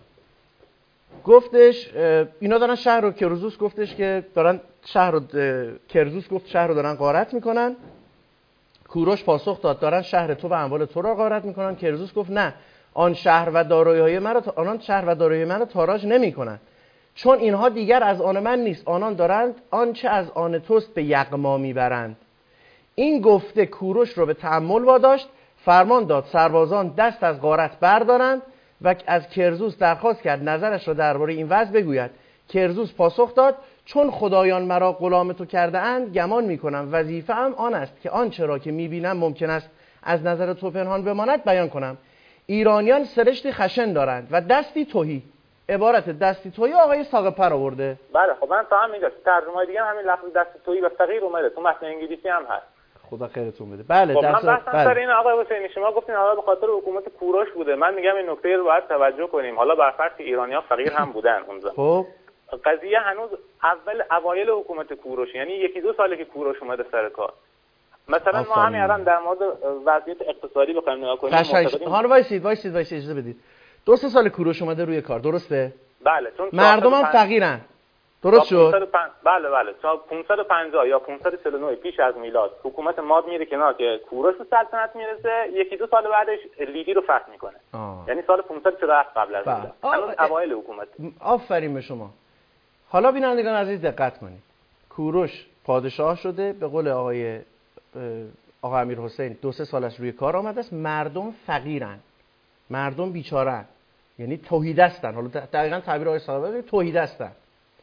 گفتش اینا دارن شهر رو کرزوس گفتش که دارن شهر رو کرزوس گفت شهر رو دارن غارت میکنن. کوروش پاسخ داد دارن شهر تو و اموال تو رو غارت میکنن. کرزوس گفت نه، آن شهر و دارایی‌های من رو آنان شهر و دارایی من رو تاراج نمیکنن، چون اینها دیگر از آن من نیست، آنان دارند آنچه از آن توست به یغما میبرند. این گفته کوروش رو به تأمل واداشت، فرمان داد سربازان دست از غارت بردارند و از کرزوس درخواست کرد نظرش را درباره این وضع بگوید. کرزوس پاسخ داد چون خدایان مرا غلام تو کرده اند گمان میکنم وظیفه ام آن است که آنچه را که میبینم ممکن است از نظر تو پنهان بماند بیان کنم. ایرانیان سرشتی خشن دارند و دستی تهی. عبارت دستی تهی آقای ساقف‌فر آورده. بله خب من فهم میگم ترجمه‌های دیگه همین لفظ دستی تهی و فقیر اومده تو متن انگلیسی هم هست. خدا خیرتون بده. بله خب درست. من بحثم سر این آقای حسینی شما گفتین حالا به خاطر حکومت کوروش بوده، من میگم این نکته رو باید توجه کنیم. حالا بر فرض که ایرانی‌ها فقیر هم بودن اونجا، خب قضیه هنوز اول اوایل حکومت کوروش، یعنی یکی دو ساله که کوروش اومده سر کار. مثلا ما همین الان در مورد وضعیت اقتصادی بخوایم نگاه کنیم معتقدیم حالا وایسید وایسید وایسید اجازه بدید. دو سه سال کوروش اومده روی کار، درسته؟ بله چون مردم هم فقیرن. درست شد؟ بله بله تا پانصد و پنجاه یا پانصد و چهل و نه پیش از میلاد حکومت ماد میره کنار که کوروش به سلطنت میرسه، یکی دو سال بعدش لیدی رو فتح میکنه. آه. یعنی سال پانصد و چهل و هفت قبل از میلاد. هنوز اوایل حکومت. آفرین به شما. حالا بینندگان عزیز دقت کنید. کوروش پادشاه شده، به قول آقای آقا امیرحسین دو سه سال از روی کار آمده است، مردم فقیرن، مردم بیچارن، یعنی توحیدستن. حالا دقیقاً تعبیر آقای ساقف‌فر توحیدستن.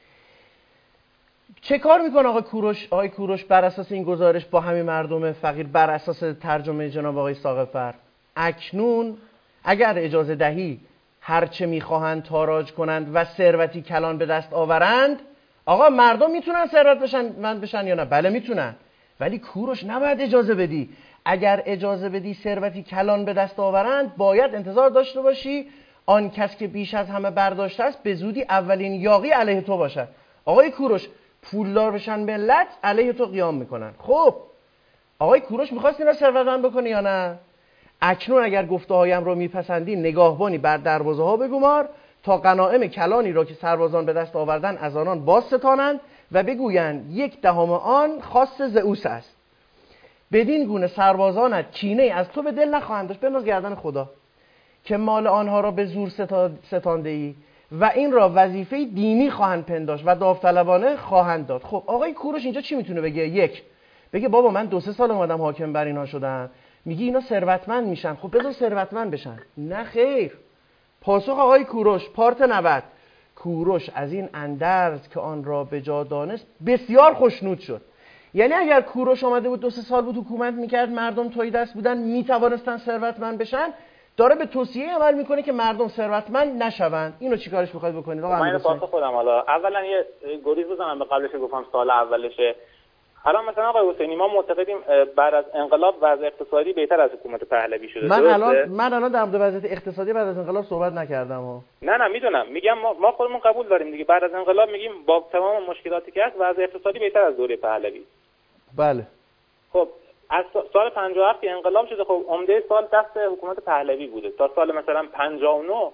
چه کار میکنه آقای کوروش؟ آقای کوروش بر اساس این گزارش با همین مردم فقیر، بر اساس ترجمه جناب آقای ساقف‌فر، اکنون اگر اجازه دهی هرچه میخواهند تاراج کنند و ثروتی کلان به دست آورند. آقا مردم میتونن ثروت بشن من بشن یا نه؟ بله میتونن، ولی کوروش نباید اجازه بدی. اگر اجازه بدی ثروتی کلان به دست آورند، باید انتظار داشته باشی آن کس که بیش از همه برداشته است به زودی اولین یاغی علیه تو باشد. آقای کوروش پولدار بشن ملت علیه تو قیام میکنن. خب آقای کوروش میخواست اینا ثروتمند بکنه یا نه؟ اکنون اگر گفته هایم رو میپسندی نگاهبانی بر دروازه ها بگمار تا غنایم کلانی را که سربازان به دست آوردن از آنان باز ستانند و بگویند یک دهم آن خاص زئوس است. بدین گونه سربازانت کینه از تو به دل نخواهند داشت، بنداز گردن خدا، که مال آنها را به زور ستانده ای و این را وظیفه دینی خواهند پنداشت و داوطلبانه خواهند داد. خب آقای کوروش اینجا چی میتونه بگه؟ یک، بگه بابا من دو سه سال اومدم حاکم بر اینها شدم، میگی اینا ثروتمند میشن، خب بذار ثروتمند بشن. نه خیر. پاسخ آقای کوروش پارت نود: کوروش از این اندرز که آن را به جا دانست بسیار خوشنود شد. یعنی اگر کوروش اومده بود دو سه سال بود حکومت میکرد، مردم توی دست بودن میتوانستن ثروتمند بشن، داره به توصیه عمل میکنه که مردم ثروتمند نشوند. اینو چیکارش میخواید بکنید آقا من پاسخ خودم؟ حالا اولا یه گریز بزنم به قبلش گفتم سال اولشه. الان مثلا آقای حسینی ما معتقدیم بعد از انقلاب وضع اقتصادی بهتر از حکومت پهلوی شده. من الان من الان در مورد وضعیت اقتصادی بعد از انقلاب صحبت نکردم ها. نه نه میدونم، میگم ما, ما خودمون قبول داریم دیگه، بعد از انقلاب میگیم با تمام مشکلاتی که هست وضع اقتصادی بهتر از دوره پهلوی. بله. خب از سال پنجاه و هفت که انقلاب شده، خب عمده سال دست حکومت پهلوی بوده. تا سال مثلا پنجاه و نه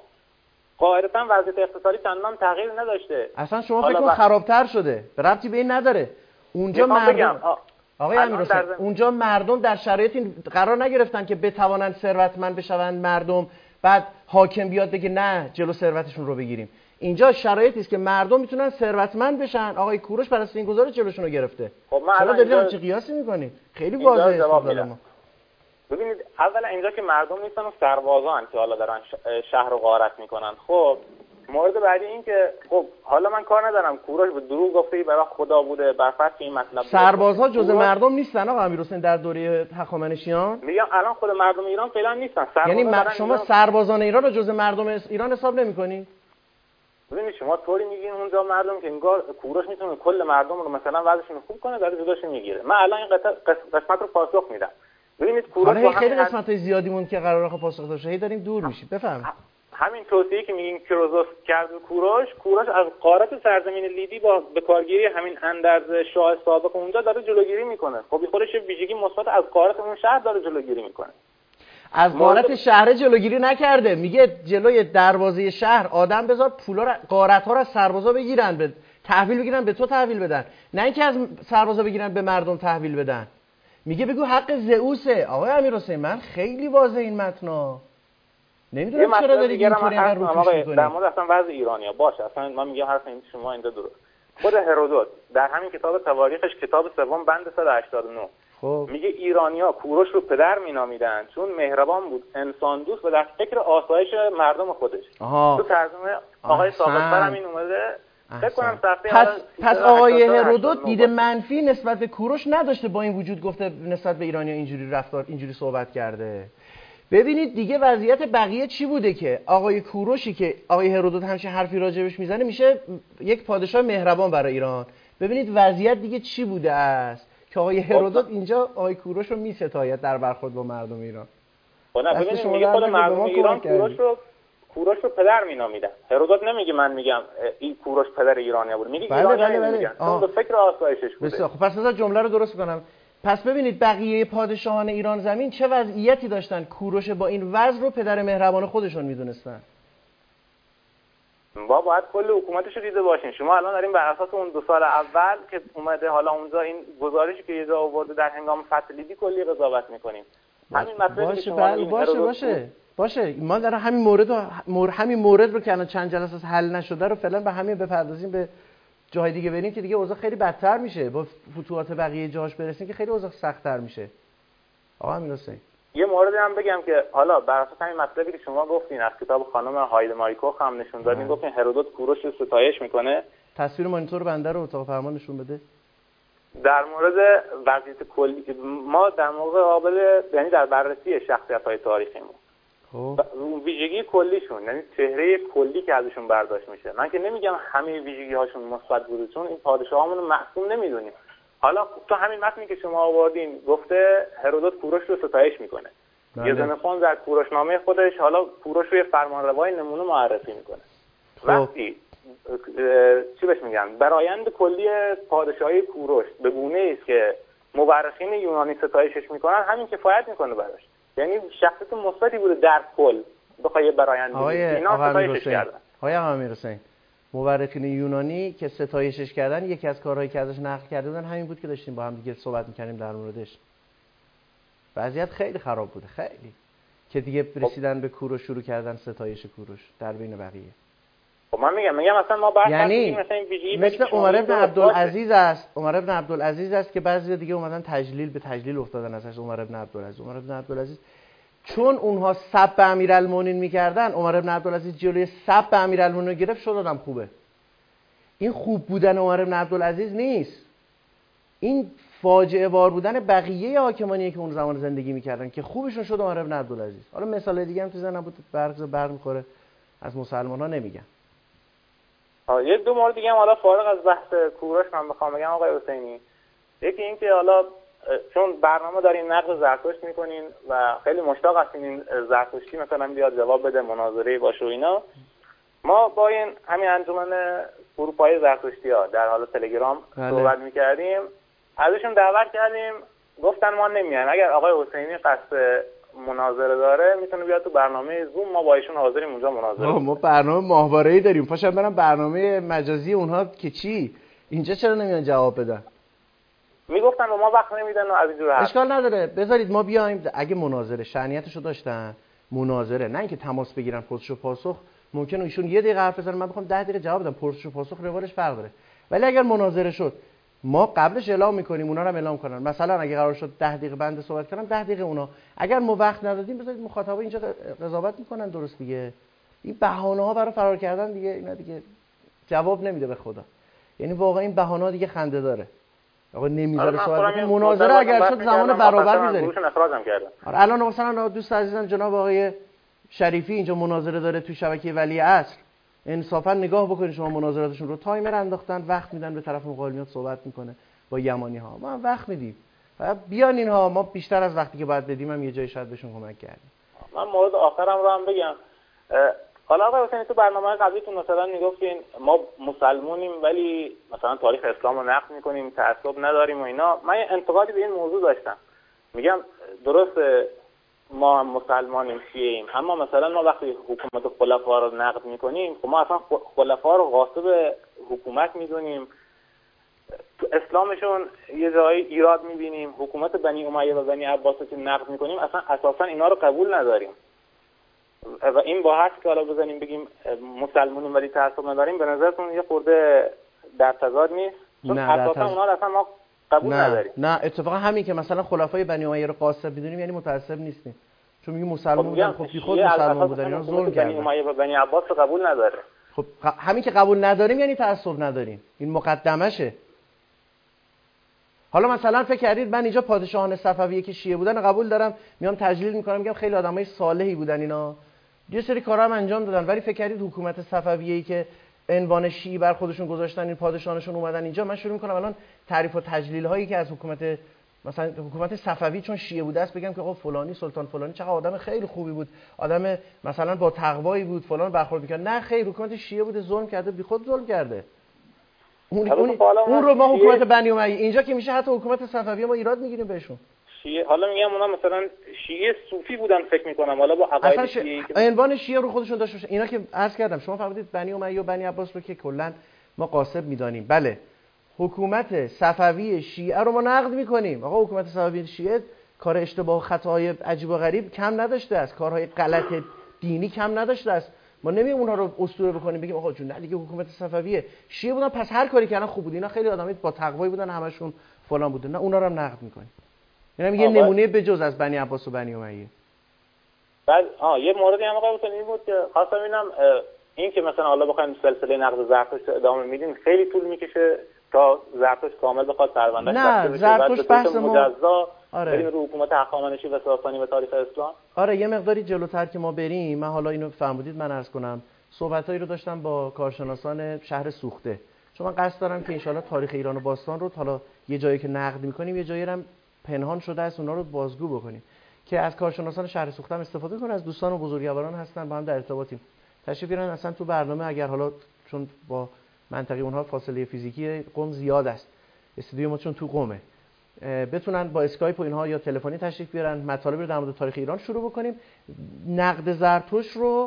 قاعدتا وضعیت اقتصادی چندان تغییر نداشته. اصلا شما فکر کن خرابتر شده، به ربطی به این نداره. اونجا مردم آقای امیرحسین اونجا مردم در شرایطی قرار نگرفتن که بتوانند ثروتمند بشوند مردم، بعد حاکم بیاد بگه نه جلو ثروتشون رو بگیریم. اینجا شرایطی است که مردم میتونن ثروتمند بشن. آقای کوروش بر اساس این گزارش جلوشون رو گرفته. خب من الان دارید چه قیاسی میکنید؟ خیلی واضحه استدلال ما. ببینید اولا اینجا که مردم نیستن و سربازان که حالا دارن شهر رو غارت میکنن. خب مورد بعدی این که خب حالا من کار ندارم کوروش به دروغ گفته برای خدا بوده، بر فرض که این مطلب سربازها جزء مردم نیستن آقا امیرحسین در دوره هخامنشیان؟ میگم الان خود مردم ایران فعلا نیستن. یعنی م... شما ایران... سربازان ایران رو جزء مردم ایران حساب نمی‌کنی؟ ببینید شما طوری میگین اونجا مردم که انگار کوروش میتونه کل مردم رو مثلا وضعشون خوب کنه داره جداشون میگیره. من الان این قسمت رو پاسخ میدم. ببینید کوروش خیلی قسمت‌های زیادی مون که قراره پاسخ داشه، هی داریم دور میشیم. بفهم. همین توصیه‌ای که میگین کیروزوف کرد کوروش، کوروش از غارت سرزمین لیدی با به کارگیری همین اندرز شاه سابق اونجا داره جلوگیری میکنه. خب خودش ویژگی مثبت از غارت اون شهر داره جلوگیری میکنه. از غارت شهر جلوگیری نکرده، میگه جلوی دروازه شهر آدم بذار پولا را غارت‌ها را از سربازا بگیرن، به تحویل بگیرن، به تو تحویل بدن، نه اینکه از سربازا بگیرن به مردم تحویل بدن. میگه بگو حق زئوسه. آقای امیرحسین من خیلی واضحه این متنا. نمیدونم چرا داری اینطوری انقدر رو توش می‌کنی. در مورد اصلا وضع ایرانیا باشه، اصلا من میگم حرف این شما اینجا درست. خود هرودوت در همین کتاب تواریخش کتاب سوم بند صد و هشتاد و نه خب میگه ایرانیا کوروش رو پدر مینامیدن چون مهربان بود، انسان دوست و در فکر آسایش مردم خودش. آها. تو ترجمه آقای ساقط‌فر هم این اومده. فکر کنم صفحه پس پس آقای هرودوت دید منفی نسبت به کوروش نداشته، با این وجود گفته نسبت به ایرانیا اینجوری رفتار اینجوری صحبت کرده. ببینید دیگه وضعیت بقیه چی بوده که آقای کوروشی که آقای هرودوت همچین حرفی راجبش میزنه میشه یک پادشاه مهربان برای ایران. ببینید وضعیت دیگه چی بوده است که آقای هرودوت اینجا آقای کوروش رو میستاید در برخورد با مردم ایران. نه ببینید میگه خود مردم ایران کوروش رو کوروش رو پدر مینامیدن. هرودوت نمیگه من میگم این کوروش پدر ایرانیا بود، میگه ایرانیا میگن چون به فکر آسایشش بوده. بسیار خب پس مثلا جمله رو درست کنم. پس ببینید بقیه پادشاهان ایران زمین چه وضعیتی داشتن، کوروش با این وضع رو پدر مهربان خودشون میدونستن. با باید کل حکومتش رو دیده باشین. شما الان دارین بر اساس اون دو سال اول که اومده حالا اونجا این گزارشی که یه جا آورده در هنگام فتح لیدی کلی قضاوت میکنیم. همین مطلبی که شما باشه باشه باشه باشه ما در همین مورد رو مور... همین مورد رو که الان چند جلسه حل نشده رو فعلا به همین بپردازیم، به جای دیگه بریم که دیگه اوضاع خیلی بدتر میشه. با فتوحات بقیه جاش برسیم که خیلی اوضاع سخت‌تر میشه. آقا امیرحسین یه موردی هم بگم که حالا بر اساس همین مطلبی که شما گفتین از کتاب خانم هاید ماریکوخ هم نشون دادین، گفتین هرودوت کوروش رو ستایش میکنه. تصویر مانیتور بنده رو اتاق فرمان نشون بده. در مورد وضعیت کلی ما در موقع قابل یعنی در بررسی شخصیت‌های تاریخیمون خب ویژگی کلیشون یعنی چهره کلی که ازشون برداشت میشه. من که نمیگم همه ویژگی هاشون مثبت بوده چون این پادشاهامون رو معصوم نمیدونیم. حالا تو همین متنی که شما آوردین گفته هرودوت کوروش رو ستایش میکنه. یه زنفون در کوروشنامه خودش حالا کوروش رو فرمانروای نمونه معرفی میکنه. وقتی چی بهش میگن برآیند کلی پادشاهی کوروش به گونه‌ای است که مورخین یونانی ستایشش میکنن، همین کفایت میکنه براش. یعنی شخصیت مثبتی بوده در کل بخوای برآیند اینا ستایشش کردن. آقای امیرحسین مورخین یونانی که ستایشش کردن یکی از کارهایی که ازش نقل کرده بودن همین بود که داشتیم با هم دیگه صحبت می‌کردیم در موردش. وضعیت خیلی خراب بوده، خیلی، که دیگه رسیدن به کوروش، شروع کردن ستایش کوروش در بین بقیه. خب من میگم میگم مثلا ما بحث یعنی مثلا ویژگی مثل عمر ابن عبدالعزیز است، عمر ابن عبدالعزیز است که بعضی دیگه اومدن تجلیل به تجلیل افتادن ازش. عمر ابن عبدالعزیز عمر ابن عبدالعزیز چون اونها سب امیرالمومنین میکردن، عمر ابن عبدالعزیز جلوی سب امیرالمومنین رو گرفت، شد آدم خوبه. این خوب بودن عمر ابن عبدالعزیز نیست، این فاجعه بار بودن بقیه حاکمانیه که اون زمان زندگی میکردن که خوبشون شد عمر ابن عبدالعزیز. حالا مثال دیگه هم تو ذهنم بود، برق برق میخوره، از مسلمان ها نمیگم. آه یه دو مورد دیگه هم حالا فارغ از بحث کوروش من بخوام بگم آقای حسینی، یکی این که حالا چون برنامه دارین نقد زرتشت میکنین و خیلی مشتاق هستین این زرتشتی مثلا بیاد جواب بده، مناظره باشه و اینا، ما با این همین انجمن اروپایی زرتشتی ها در حال تلگرام صحبت میکردیم، ازشون دعوت کردیم، گفتن ما نمیایم، اگر آقای حسینی قصد مناظره داره میتونه بیاد تو برنامه زوم، ما با ایشون حاضریم اونجا مناظره. ما برنامه ماهواره‌ای داریم، پاشم برم برنامه مجازی اونها که چی؟ اینجا چرا نمیان جواب بدن؟ میگفتن ما وقت نمیدن و از اینجور حرف. اشکال نداره، بذارید ما بیایم، اگه مناظره شأنیتشو داشتن، مناظره نه اینکه تماس بگیرن پرسش و پاسخ، ممکنه ایشون یه دقیقه حرف بزنن من بخوام ده دقیقه جواب بدم، پرسش و پاسخ روالش فرق داره. ولی اگر مناظره شد ما قبلش اعلام میکنیم، اونا رو هم اعلام کنن. مثلا اگه قرار شد ده دقیقه بنده صحبت کنم، ده دقیقه اونا. اگر ما وقت ندادیم بذارید مخاطبا اینجا قضاوت میکنن، درست دیگه. این بهانه ها برای فرار کردن دیگه اینا دیگه جواب نمیده به خدا. یعنی واقعا این بهانه ها دیگه خنده داره. آقا نمیذاره صحبت کنه. مناظره اگر شد زمان برابر میذاریم. آره الان مثلا دوست عزیزم جناب آقای شریفی اینجا مناظره داره تو شبکه ولی عصر، انصافا نگاه بکنید شما مناظراتشون رو، تایمر انداختن، وقت میدن به طرف مقابل، میاد صحبت میکنه با یمانی ها، ما وقت میدیم. بیان اینها، ما بیشتر از وقتی که باید بدیم هم یه جای شاید بهشون کمک کردیم. من مورد آخرم رو هم بگم. حالا آقای حسینی تو برنامه قبلیتون مثلا میگفتین ما مسلمونیم ولی مثلا تاریخ اسلام رو نقد میکنیم، تعصب نداریم و اینا. من یه انتقادی به این موضوع داشتم. میگم درسته ما هم مسلمانیم، شیعیم، اما مثلا ما وقتی حکومت خلفا رو نقد میکنیم، خب ما اصلا خلفا رو غاصب حکومت میدونیم، تو اسلامشون یه جایی ایراد میبینیم، حکومت بنی امیه و بنی عباس رو نقد میکنیم، اصلا اساسا اینا رو قبول نداریم. و این با هست که حالا بزنیم بگیم مسلمانیم ولی تعصب نداریم، به نظرتون یه خورده در تضاد نیست؟ چون اساسا اونا رو اصلا ما قبول نه، نداریم. نه اتفاقا همین که مثلا خلفای بنی امیه رو قاصب میدونیم یعنی متعصب نیستیم، چون میگه مسلمان بودن، خب بی خود مسلمان بودن، اینا ظلم کردن. بنی امیه و بنی عباس رو قبول نداره. خب همین که قبول نداریم یعنی تعصب نداریم، این مقدمشه. حالا مثلا فکر کردید من اینجا پادشاهان صفویه که شیعه بودن قبول دارم، میام تجلیل میکنم میگم خیلی آدمای صالحی بودن اینا، یه سری کارا هم انجام دادن، ولی فکر کردید حکومت صفویه‌ای که عنوان شیعی بر خودشون گذاشتن، این پادشاهانشون اومدن اینجا، من شروع میکنم الان تعریف و تجلیل هایی که از حکومت مثلا حکومت صفوی چون شیعه بوده است بگم که آقا فلانی سلطان فلانی چقدر آدم خیلی خوبی بود، آدم مثلا با تقوایی بود، فلان برخورد میکرد. نه خیر، حکومت شیعه بوده، ظلم کرده، بی خود ظلم کرده. اون اون, اون رو ما حکومت بنی امیه، اینجا که میشه حتی حکومت صفوی ما ایراد میگیریم بهشون. شیعه حالا میگم اونا مثلا شیعه صوفی بودن فکر میکنم، حالا با عقاید شیعه که عنوان شیعه رو خودشون داشته باشه. اینا که عرض کردم شما فهمیدید بنی امیه و بنی عباس رو که کلا ما قاصب میدانیم. بله حکومت صفوی شیعه رو ما نقد میکنیم. آقا حکومت صفوی شیعه کار اشتباه و خطاهای عجیب و غریب کم نداشته است، کارهای غلط دینی کم نداشته است. ما نمیگیم اونها رو اسطوره بکنیم بگیم آقا جون نه دیگه حکومت صفویه شیعه بودن پس هر کاری کردن خوب بود، اینا خیلی آدمای با تقوایی بودن، همشون فلان بودن، نه اونا رو هم نقد میکنیم. یعنی یه نمونه بجز از بنی عباس و بنی امیه. بعد آ یه موردی هم آقا این بود که خواستم ببینم این که مثلا حالا بخوایم سلسله نقد زرتشت ادامه میدیم خیلی طول میکشه تا زرتشت کامل بخواد پروندهش بسته بشه. زرتشت بحث مجزا آره. بریم رو حکومت هخامنشی و ساسانی و تاریخ اسلام. آره یه مقداری جلوتر که ما بریم، من حالا اینو فهمیدید من عرض کنم صحبتایی رو داشتم با کارشناسان شهر سوخته، چون من قصد دارم که ان شاءالله تاریخ ایران و باستان رو حالا یه جایی که نقد می‌کنیم یه جایی هم پنهان شده است اونا رو بازگو بکنیم که از کارشناسان شهر سوخته هم استفاده کنن، از دوستان و بزرگواران هستن با هم در ارتباطیم، تشریف بیارن اصلا تو برنامه اگر حالا چون با منطقه اونها فاصله فیزیکی قم زیاد است، استودیو ما چون تو قمه، بتونن با اسکایپ و اینها یا تلفنی تشریف بیارن مطالب رو در مورد تاریخ ایران شروع بکنیم. نقد زرتشت رو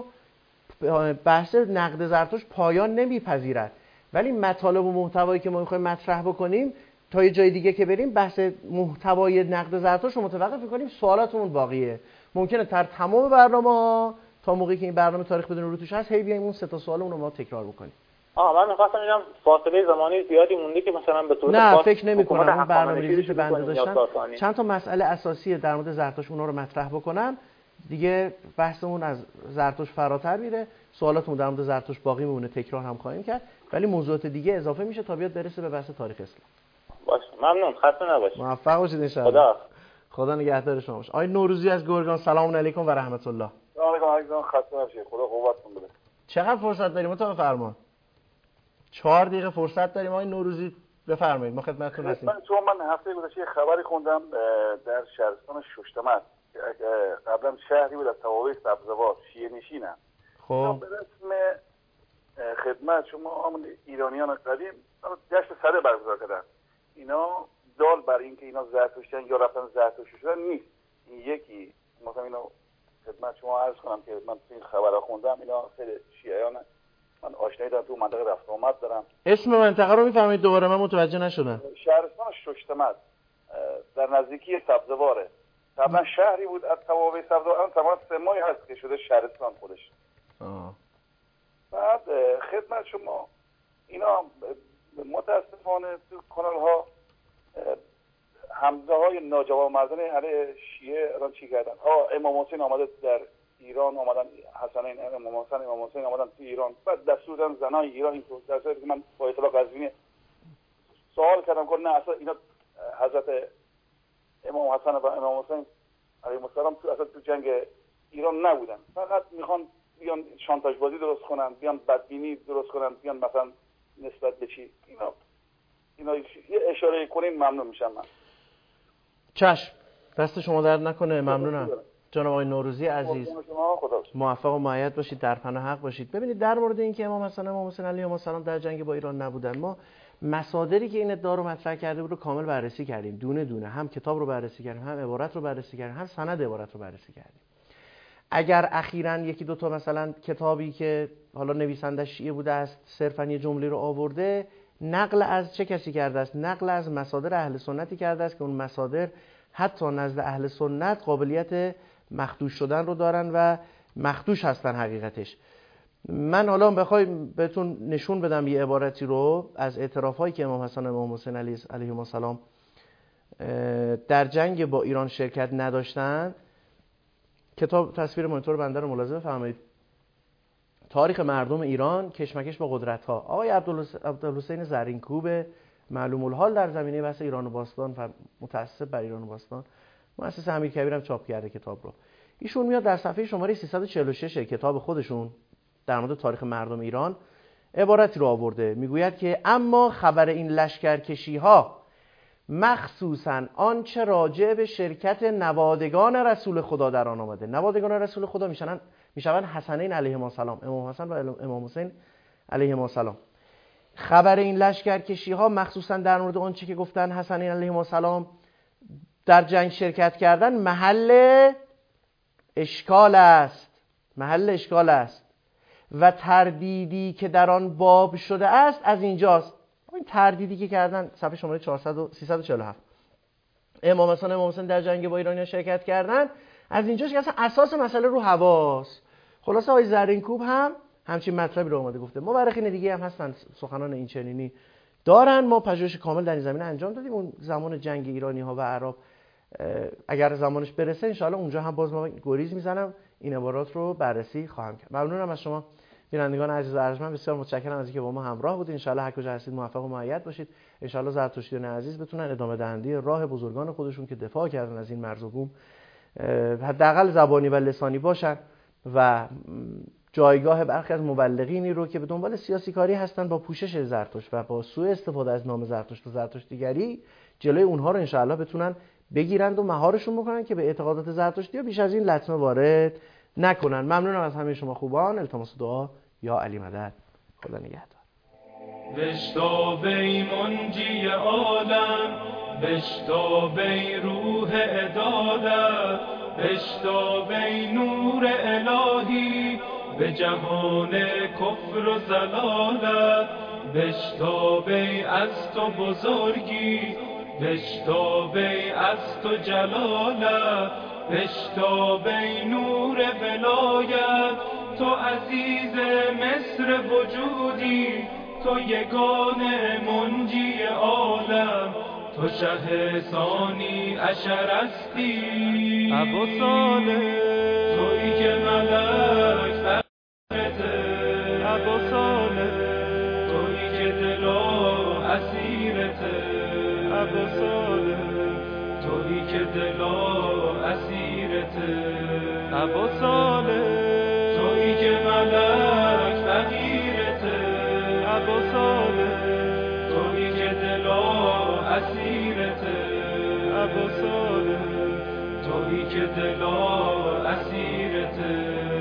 بحث نقد زرتشت پایان نمیپذیرد، ولی مطالب و محتوایی که ما می‌خوایم مطرح بکنیم تا یه جای دیگه که بریم بحث محتوای نقد زرتشت رو متوقف کنیم، سوالاتمون باقیه. ممکنه در تمام برنامه‌ها تا موقعی که این برنامه تاریخ بدون رو توش هست هی بیایم اون سه تا سوال اون رو ما تکرار بکنیم. آه من می‌خواستم بگم فاصله زمانی زیادی مونده که مثلا به صورت نه خاص فکر نمی‌کنم اون برنامه‌ریزی که بنده بکنیم داشتم چند تا مسئله اساسی در مورد زرتشت اونها رو مطرح بکنم دیگه بحثمون از زرتشت فراتر میره، سوالاتمون در مورد زرتشت باقی میمونه، تکرار هم خواهیم کرد ولی موضوعات دیگه اضافه میشه تا بیاد برسه به بحث تاریخ اسلام. باشه ممنون، خسته نباشید. موفق باشید ان شاء الله. خدا خدا نگهدار شما باشه. آقای نوروزی از گرگان سلام علیکم و رحمت الله. سلام علیکم عزیزان، خسته نباشید. خدا قوتتون بده. چقدر فرصت داریم تو بفرما؟ چهار دقیقه فرصت داریم آقای نوروزی، بفرمایید ما خدمتتون هستیم. من چون من هفته گذشته خبری خوندم در شهرستان ششتمت که قبلا شهری بود از توابع سبزوار شیعه نشینن. خب به رسم خدمت شما همون ایرانیان قدیم جشن سده برگزار کردن. اینا دال بر این که اینا زرتشتیان یا رفتن زرتشتی شدن نیست. این یکی مثلا اینا خدمت شما عرض کنم که من این خبرها خوندم اینا خیلی شیعیان، من آشنایی دارم تو منطقه رفت آمد دارم. اسم منطقه رو میفرمایید دوباره من متوجه نشدم. شهرستان ششتمت در نزدیکی سبزواره. قبلا شهری بود از توابع سبزوار، الان تقریبا سه ماهی هست که شده شهرستان خودش. آه. بعد خدمت شما اینا متاسفانه تو کانال ها حمله های ناجوانمردانه علیه شیعه الان چی کردن؟ ها امام حسین آمده در ایران، آمدن حسنین امام حسین امام حسین آمدن تو ایران، بعد دستور دادن زنای ایران این تو در صورتی که من با اطلاع قزوینی سوال کردم که نه اصلا اینا حضرت امام حسن و امام حسین علیهم السلام تو اصلا تو جنگ ایران نبودن، فقط میخوان بیان شانتاژ بازی درست کنن، بیان بدبینی درست کنن، بیان مثلا نسبت به چی اینا اینا یه اشاره کنین ممنون میشم. من چشم، دست شما درد نکنه، ممنونم جناب آقای نوروزی عزیز. موفق و مؤید باشید، در پناه حق باشید. ببینید در مورد اینکه امام حسن امام حسین علیهم السلام در جنگ با ایران نبودن، ما مصادری که این ادعا رو مطرح کرده بود رو کامل بررسی کردیم، دونه دونه، هم کتاب رو بررسی کردیم، هم عبارت رو بررسی کردیم، هم سند عبارت رو بررسی کردیم. اگر اخیراً یکی دو تا مثلا کتابی که حالا نویسندش شیعه بوده است صرفاً یه جمله رو آورده، نقل از چه کسی کرده است؟ نقل از مصادر اهل سنتی کرده است که اون مصادر حتی نزد اهل سنت قابلیت مخدوش شدن رو دارن و مخدوش هستن حقیقتش. من حالا بخوای بهتون نشون بدم یه عبارتی رو از اعترافایی که امام حسن و امام حسین علیهم السلام در جنگ با ایران شرکت نداشتن، کتاب تصویر مانیتور بنده رو ملاحظه بفرمایید. تاریخ مردم ایران، کشمکش با قدرت‌ها، آقای عبدالحسین زرینکوب معلوم الحال در زمینه بحث ایران و باستان و متأسس بر ایران و باستان، مؤسس امیرکبیر هم چاپ کرده کتاب رو. ایشون میاد در صفحه شماره سیصد و چهل و شش کتاب خودشون در مورد تاریخ مردم ایران عبارتی رو آورده، میگوید که اما خبر این لشکرکشی‌ها مخصوصاً آنچه راجع به شرکت نوادگان رسول خدا در آن آمده. نوادگان رسول خدا میشن میشوند حسنین علیهم السلام، امام حسن و امام حسین علیهم السلام. خبر این لشکرکشی‌ها مخصوصاً در مورد آنچه که گفتن حسنین علیهم السلام در جنگ شرکت کردن محل اشکال است، محل اشکال است و تردیدی که در آن باب شده است از اینجاست. این تردیدی که کردن صفحه شماره سیصد و چهل و هفت، امام حسن امام حسین در جنگ با ایرانیان شرکت کردن، از اینجاست که اصلا اساس مسئله رو هواست. خلاصه آقای زرینکوب هم همچین مطلبی رو اومده گفته. مورخین دیگه هم هستن سخنان این چنینی دارن، ما پژوهش کامل در این زمینه انجام دادیم. اون زمان جنگ ایرانی ها و عرب اگر زمانش برسه انشاءالله اونجا هم باز ما گریز میزنم این عبارات رو بررسی خواهم کرد. ممنونم از شما بینندگان عزیز و ارجمند، بسیار متشکرم از اینکه با ما همراه بودید. انشاءالله هر کجا هستید موفق و مؤید باشید. انشاءالله زرتشتیان عزیز بتونن ادامه دهنده راه بزرگان خودشون که دفاع کردن از این مرز و بوم حداقل زبانی و لسانی باشن و جایگاه برخی از مبلغینی رو که به دنبال سیاسی کاری هستن با پوشش زرتشت و با سوء استفاده از نام زرتشت و زرتشتیگری جلوی اونها رو انشاءالله بتونن بگیرند و مهارشون بکنن که به اعتقادات زرتشتی بیش از این لطمه وارد نکنن. ممنونم از همه شما خوبان. التماس دعا یا علی مدد. خدا نگهدار. بشتابی منجی عالم، بشتابی روح عدالت، بشتابی نور الهی به جهان کفر و ضلالت، بشتابی از تو بزرگی، بشتابی از تو جلالت، بشتابی نور ولایت. تو عزیز مصر وجودی، تو یگانه منجی عالم، تو شه ثانی عشر هستی. ابو صالح تویی که ملک فقرته، ابو صالح تویی که دلا اسیرته، ابو صالح تویی که دلا اسیرته، ابو صالح تویی که ملک فقیرته، ابو صالح تویی که دلا اسیرته، ابو صالح تویی که دلا اسیرته.